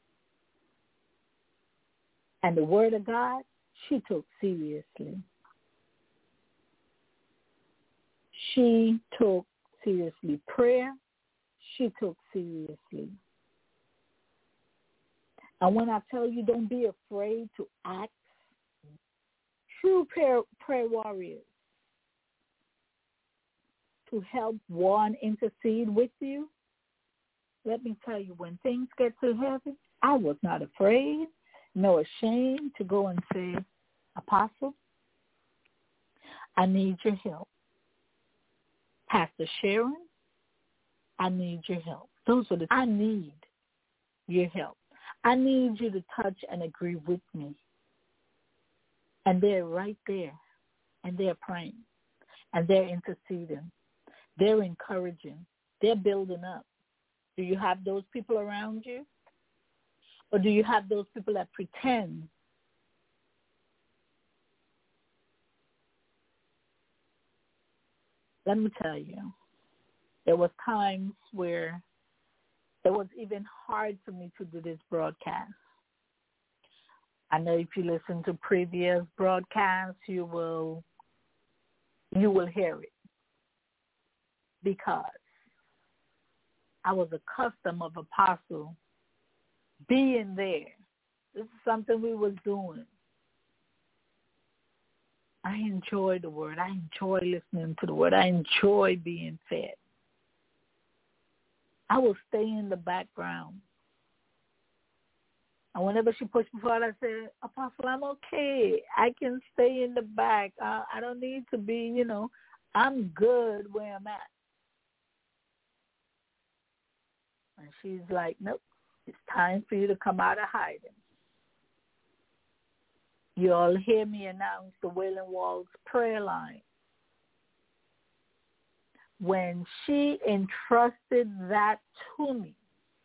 And the word of God, she took seriously. She took seriously prayer. She took seriously. And when I tell you, don't be afraid to ask, true prayer warriors to help one intercede with you. Let me tell you, when things get too heavy, I was not afraid, nor ashamed to go and say, Apostle, I need your help. Pastor Sharon, I need your help. I need your help. I need you to touch and agree with me. And they're right there, and they're praying, and they're interceding. They're encouraging. They're building up. Do you have those people around you? Or do you have those people that pretend let me tell you, there was times where it was even hard for me to do this broadcast. I know if you listen to previous broadcasts, you will hear it, because I was accustomed of Apostle being there. This is something we was doing. I enjoy the word. I enjoy listening to the word. I enjoy being fed. I will stay in the background. And whenever she pushed me forward, I said, Apostle, I'm okay. I can stay in the back. I don't need to be, I'm good where I'm at. And she's like, nope, it's time for you to come out of hiding. You all hear me announce the Wailing Walls prayer line. When she entrusted that to me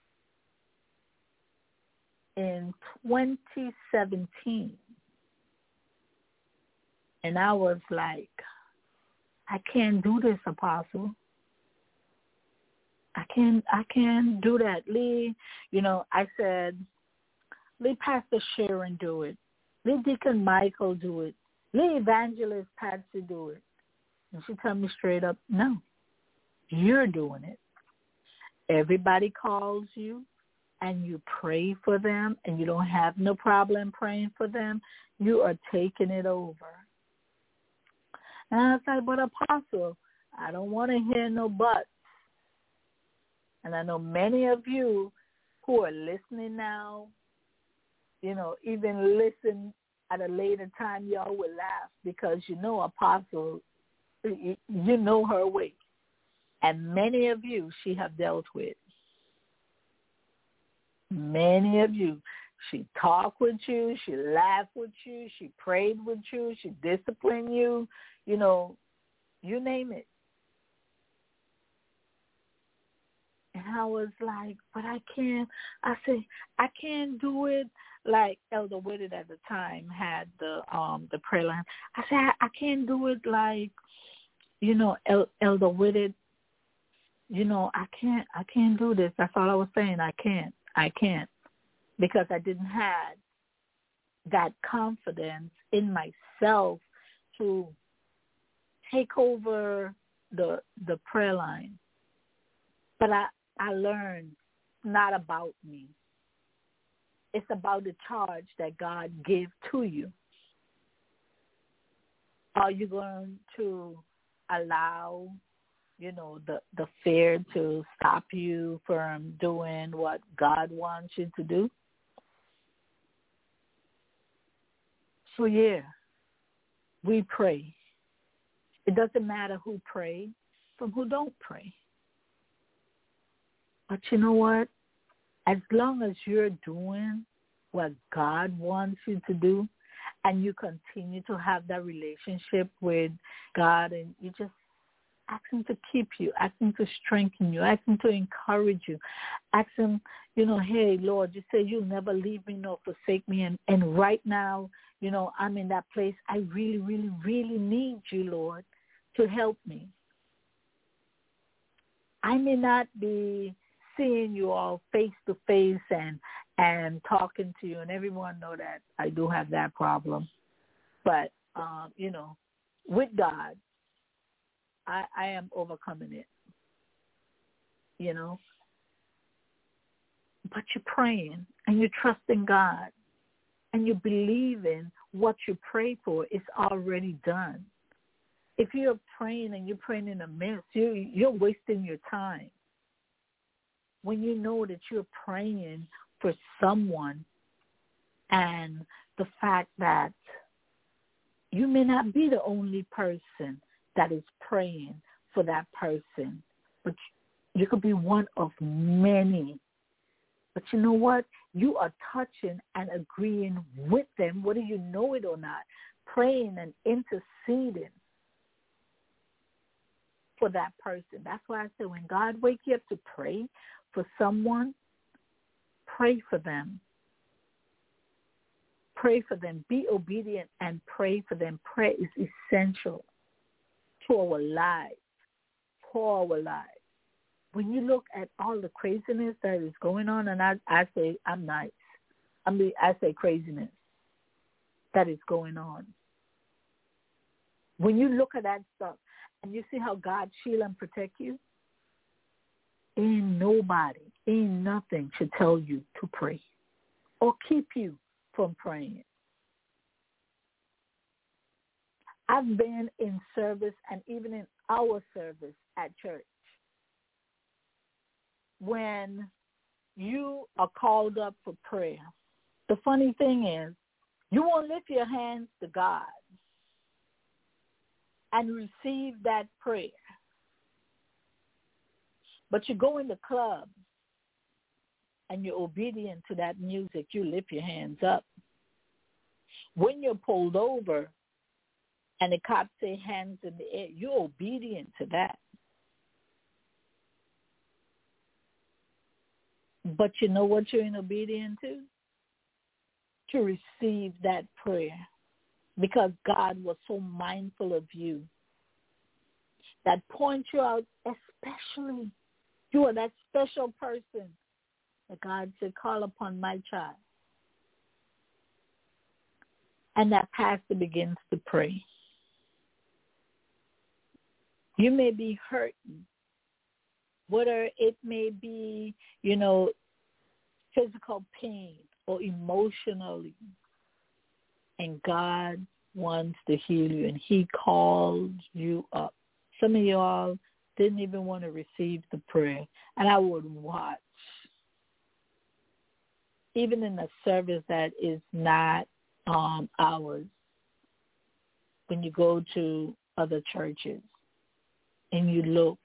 in 2017, and I was like, I can't do this, Apostle. I can't do that. Lee, I said, let Pastor Sharon do it. Let Deacon Michael do it. Let Evangelist Patsy do it. And she told me straight up, no, you're doing it. Everybody calls you and you pray for them and you don't have no problem praying for them. You are taking it over. And I was like, but Apostle, I don't want to hear no buts. And I know many of you who are listening now, even listen at a later time, y'all will laugh because Apostle, you know her way. And many of you she have dealt with. Many of you, she talked with you, she laughed with you, she prayed with you, she disciplined you, you name it. And I was like, but I can't. I said, I can't do it like Elder Whitted at the time had the prayer line. I said, I can't do it like, Elder Whitted, I can't do this. That's all I was saying. I can't. Because I didn't have that confidence in myself to take over the prayer line. But I learned not about me. It's about the charge that God gave to you. Are you going to allow, the fear to stop you from doing what God wants you to do? So, yeah, we pray. It doesn't matter who pray from who don't pray. But you know what? As long as you're doing what God wants you to do and you continue to have that relationship with God and you just ask him to keep you, ask him to strengthen you, ask him to encourage you, ask him, hey, Lord, you say you'll never leave me nor forsake me. And right now, I'm in that place. I really, really, really need you, Lord, to help me. I may not be seeing you all face to face and talking to you, and everyone know that I do have that problem. But, with God, I am overcoming it, But you're praying and you're trusting God and you believe in what you pray for is already done. If you're praying and you're praying in a mess, you're wasting your time. When you know that you're praying for someone and the fact that you may not be the only person that is praying for that person, but you could be one of many. But you know what? You are touching and agreeing with them, whether you know it or not, praying and interceding for that person. That's why I said when God wakes you up to pray for someone, pray for them. Pray for them. Be obedient and pray for them. Prayer is essential to our lives. for our lives. When you look at all the craziness that is going on, and I say I'm nice. I say craziness that is going on. When you look at that stuff and you see how God shield and protect you, ain't nobody, ain't nothing should tell you to pray or keep you from praying. I've been in service and even in our service at church. When you are called up for prayer, the funny thing is you won't lift your hands to God and receive that prayer. But you go in the club and you're obedient to that music, you lift your hands up. When you're pulled over and the cops say hands in the air, you're obedient to that. But you know what you're in obedience to? To receive that prayer. Because God was so mindful of you that points you out, especially you are that special person that God said, call upon my child. And that pastor begins to pray. You may be hurting, whether it may be, physical pain or emotionally. And God wants to heal you, and he calls you up. Some of y'all didn't even want to receive the prayer. And I would watch, even in a service that is not ours, when you go to other churches and you look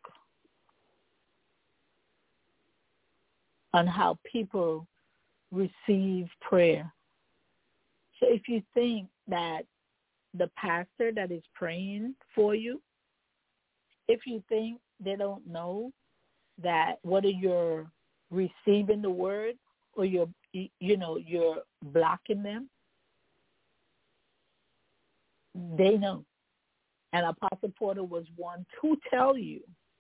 on how people receive prayer. So if you think that the pastor that is praying for you, if you think they don't know that whether you're receiving the word or you're blocking them, they know. And Apostle Porter was one to tell you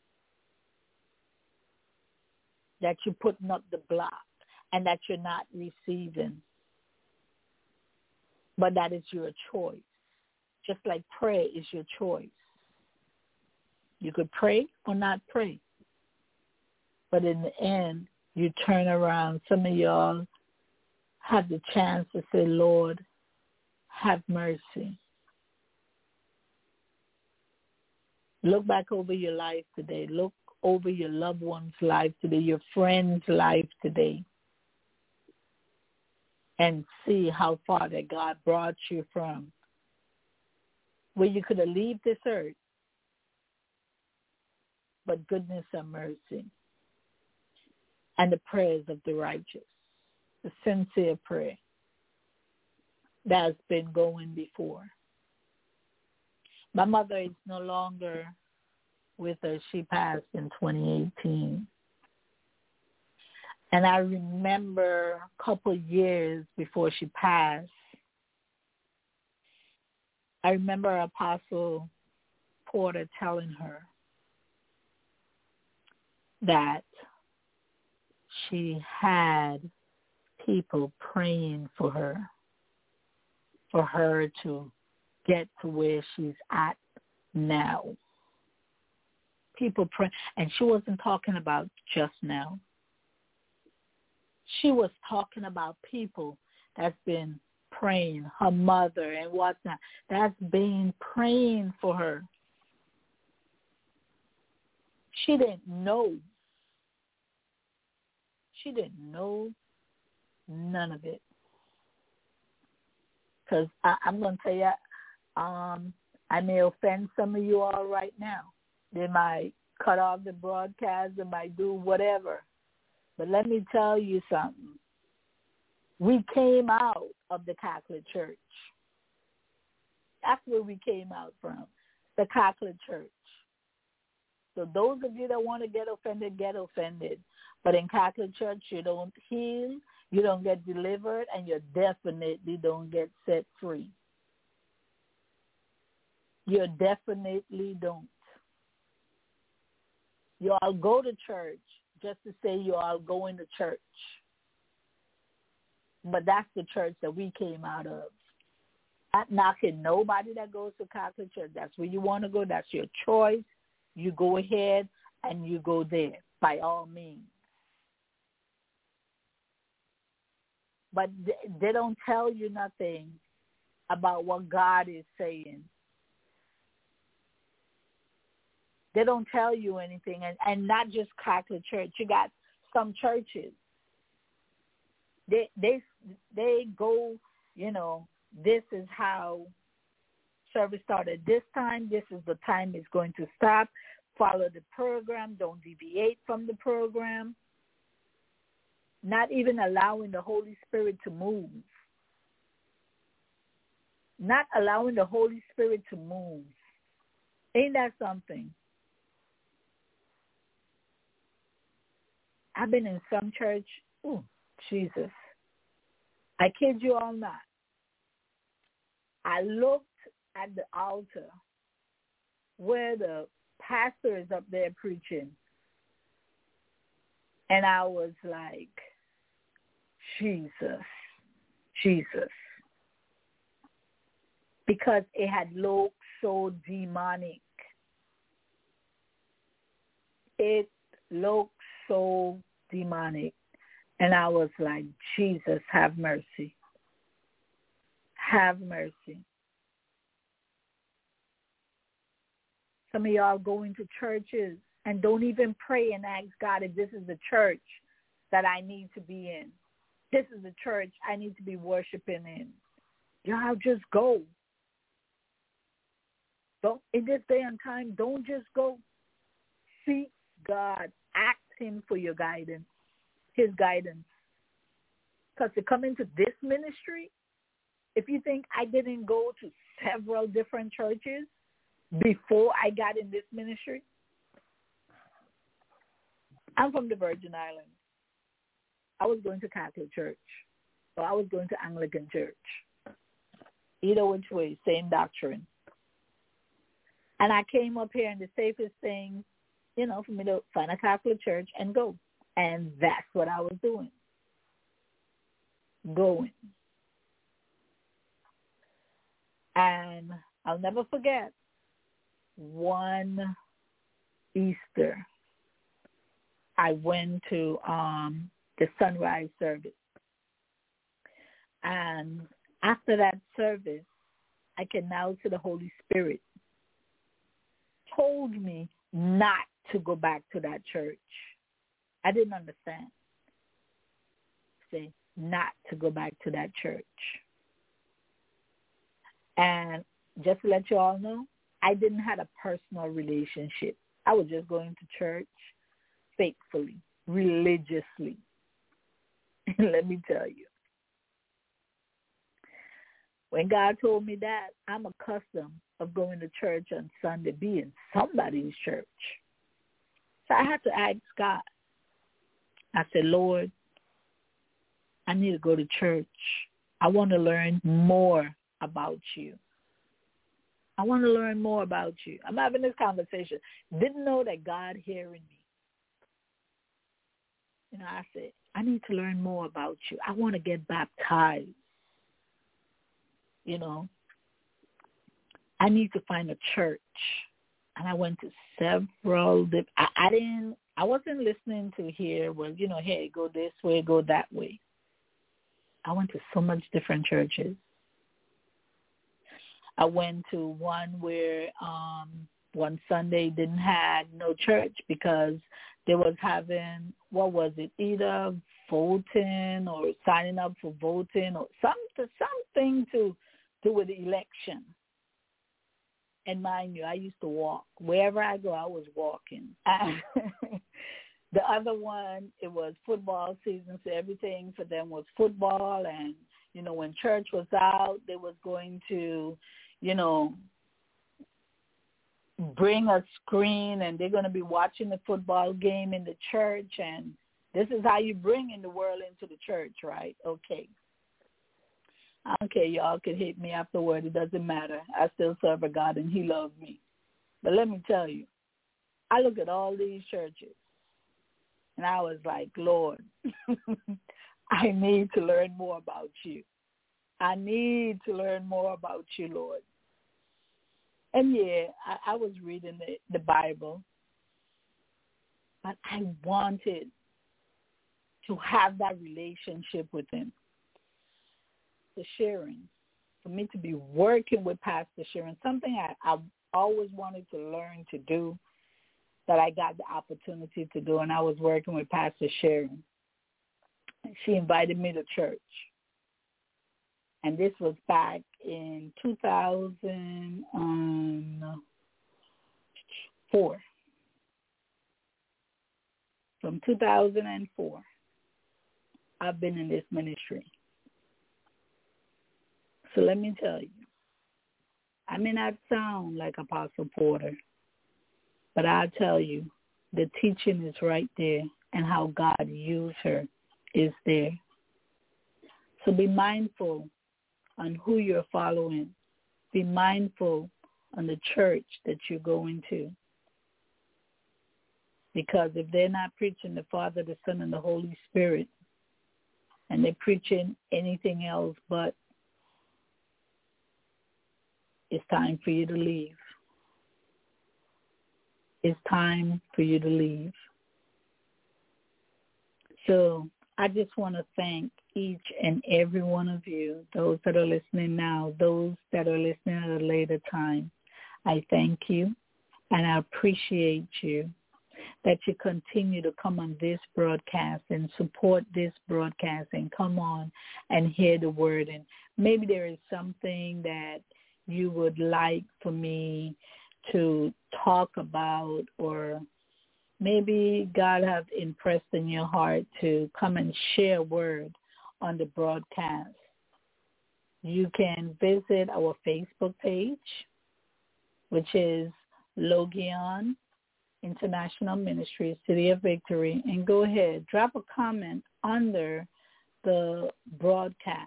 that you're putting up the block and that you're not receiving. But that is your choice. Just like prayer is your choice. You could pray or not pray. But in the end, you turn around. Some of y'all have the chance to say, Lord, have mercy. Look back over your life today. Look over your loved one's life today, your friend's life today, and see how far that God brought you from where you could have left this earth, but goodness and mercy and the prayers of the righteous, the sincere prayer that's been going before. My mother is no longer with us. She passed in 2018. And I remember a couple of years before she passed, I remember Apostle Porter telling her that she had people praying for her to get to where she's at now. People pray, and she wasn't talking about just now. She was talking about people that's been praying, her mother and whatnot, that's been praying for her. She didn't know. She didn't know none of it. Because I'm going to tell you, I may offend some of you all right now. They might cut off the broadcast. They might do whatever. But let me tell you something. We came out of the Catholic Church. That's where we came out from, the Catholic Church. So those of you that want to get offended, get offended. But in Catholic Church, you don't heal, you don't get delivered, and you definitely don't get set free. You definitely don't. You all go to church just to say you all going to church. But that's the church that we came out of. Not knocking nobody that goes to Catholic church. That's where you want to go. That's your choice. You go ahead and you go there by all means. But they don't tell you nothing about what God is saying. They don't tell you anything. And not just Catholic church. You got some churches. They go, you know, this is how service started this time. This is the time it's going to stop. Follow the program. Don't deviate from the program. Not even allowing the Holy Spirit to move. Not allowing the Holy Spirit to move. Ain't that something? I've been in some church. Ooh, Jesus. I kid you all not. I looked at the altar where the pastor is up there preaching, and I was like, Jesus, Jesus. Because it had looked so demonic. It looked so demonic. And I was like, Jesus, have mercy. Have mercy. Some of y'all go into churches and don't even pray and ask God if this is the church that I need to be in. This is the church I need to be worshiping in. Y'all just go. Don't, in this day and time, don't just go. Seek God. Ask him for your guidance, his guidance. Because to come into this ministry, if you think I didn't go to several different churches before I got in this ministry, I'm from the Virgin Islands. I was going to Catholic church, or I was going to Anglican church. Either which way, same doctrine. And I came up here, and the safest thing, you know, for me to find a Catholic church and go. And that's what I was doing. Going. And I'll never forget one Easter, I went to the sunrise service. And after that service, I can now see the Holy Spirit told me not to go back to that church. I didn't understand. Say, not to go back to that church. And just to let you all know, I didn't have a personal relationship. I was just going to church faithfully, religiously. Let me tell you. When God told me that, I'm accustomed of going to church on Sunday, being somebody's church. So I had to ask God. I said, Lord, I need to go to church. I want to learn more about you. I want to learn more about you. I'm having this conversation. Didn't know that God hearing me. You know, I said, I need to learn more about you. I want to get baptized. You know, I need to find a church. And I went to several. I wasn't listening to hear, well, you know, hey, go this way, go that way. I went to so much different churches. I went to one where one Sunday didn't have no church because they was having, what was it, either voting or signing up for voting or something to do with the election. And mind you, I used to walk. Wherever I go, I was walking. The other one, it was football season, so everything for them was football. And, you know, when church was out, they was going to, you know, bring a screen, and they're going to be watching the football game in the church. And this is how you bring in the world into the church, right? Okay. Okay, y'all can hate me afterward. It doesn't matter. I still serve a God, and he loves me. But let me tell you, I look at all these churches, and I was like, Lord, I need to learn more about you. I need to learn more about you, Lord. And yeah, I was reading the Bible, but I wanted to have that relationship with him. The Sharon, for me to be working with Pastor Sharon, something I always wanted to learn to do, that I got the opportunity to do, and I was working with Pastor Sharon. She invited me to church. And this was back in 2004. From 2004, I've been in this ministry. So let me tell you, I may not sound like Apostle Porter, but I'll tell you, the teaching is right there, and how God used her is there. So be mindful on who you're following. Be mindful on the church that you're going to. Because if they're not preaching the Father, the Son, and the Holy Spirit, and they're preaching anything else but, it's time for you to leave. It's time for you to leave. So I just want to thank each and every one of you, those that are listening now, those that are listening at a later time. I thank you, and I appreciate you that you continue to come on this broadcast and support this broadcast and come on and hear the word. And maybe there is something that you would like for me to talk about, or maybe God have impressed in your heart to come and share a word on the broadcast. You can visit our Facebook page, which is Logion International Ministry, City of Victory, and go ahead, drop a comment under the broadcast.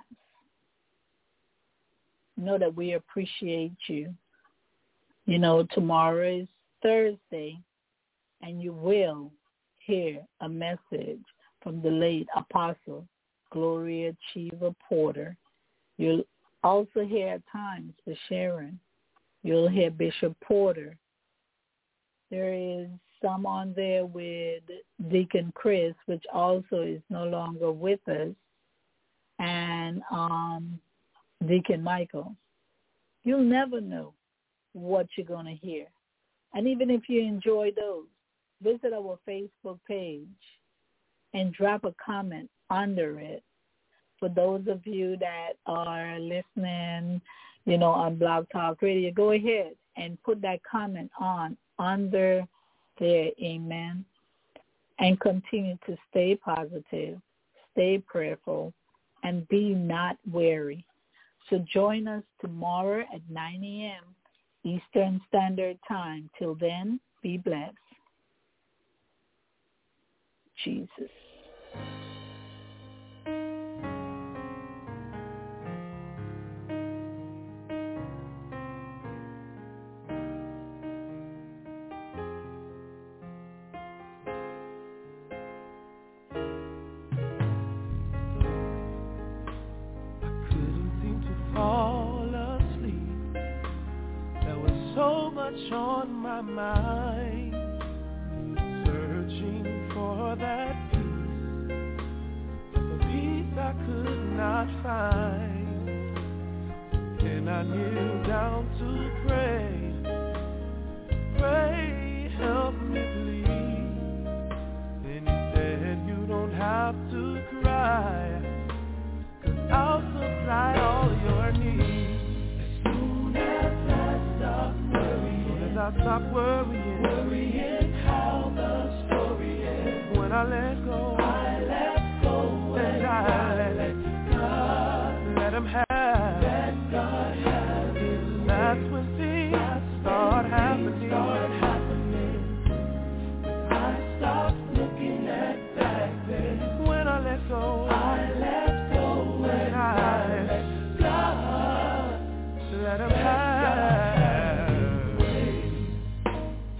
Know that we appreciate you. You know, tomorrow is Thursday, and you will hear a message from the late Apostle Gloria Chiva Porter. You'll also hear at times the Sharon. You'll hear Bishop Porter. There is some on there with Deacon Chris, which also is no longer with us, and Deacon Michael. You'll never know what you're going to hear. And even if you enjoy those, visit our Facebook page and drop a comment under it. For those of you that are listening, you know, on Blog Talk Radio, go ahead and put that comment on under there, amen. And continue to stay positive, stay prayerful, and be not weary. So join us tomorrow at 9 a.m. Eastern Standard Time. Till then, be blessed. Jesus. On my mind, searching for that peace, the peace I could not find. Then I kneel down to pray, help me please. Then he said, you don't have to cry, 'cause I'll supply all your needs. I stop worrying how the story ends. When I let go, and I let God, let him have, that's when things start happening. I stop looking at back then. When I let go, and I let God, let him have.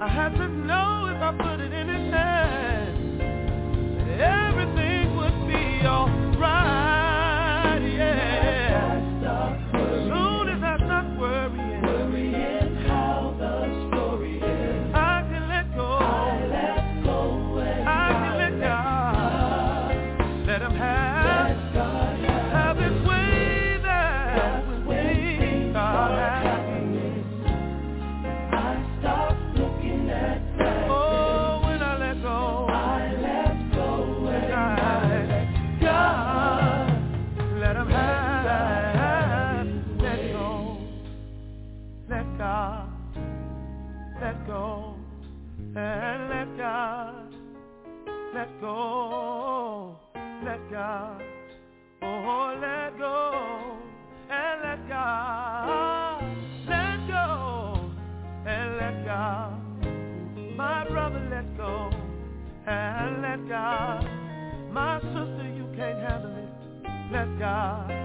I had to know if I put it in his hands, everything would be alright, yeah. As soon as I stop worrying how the story is, I can let go. I can let God. Let him have his way there with me. God has me. I stop looking at that. Oh, when I let go, I let go. And I let God. Let him have. Let go. Let God. Let go. And let God. Let go. Let God. Oh, let go. And let God. Let go. And let God. My brother, let go. And let God. My sister, you can't handle it. Let God.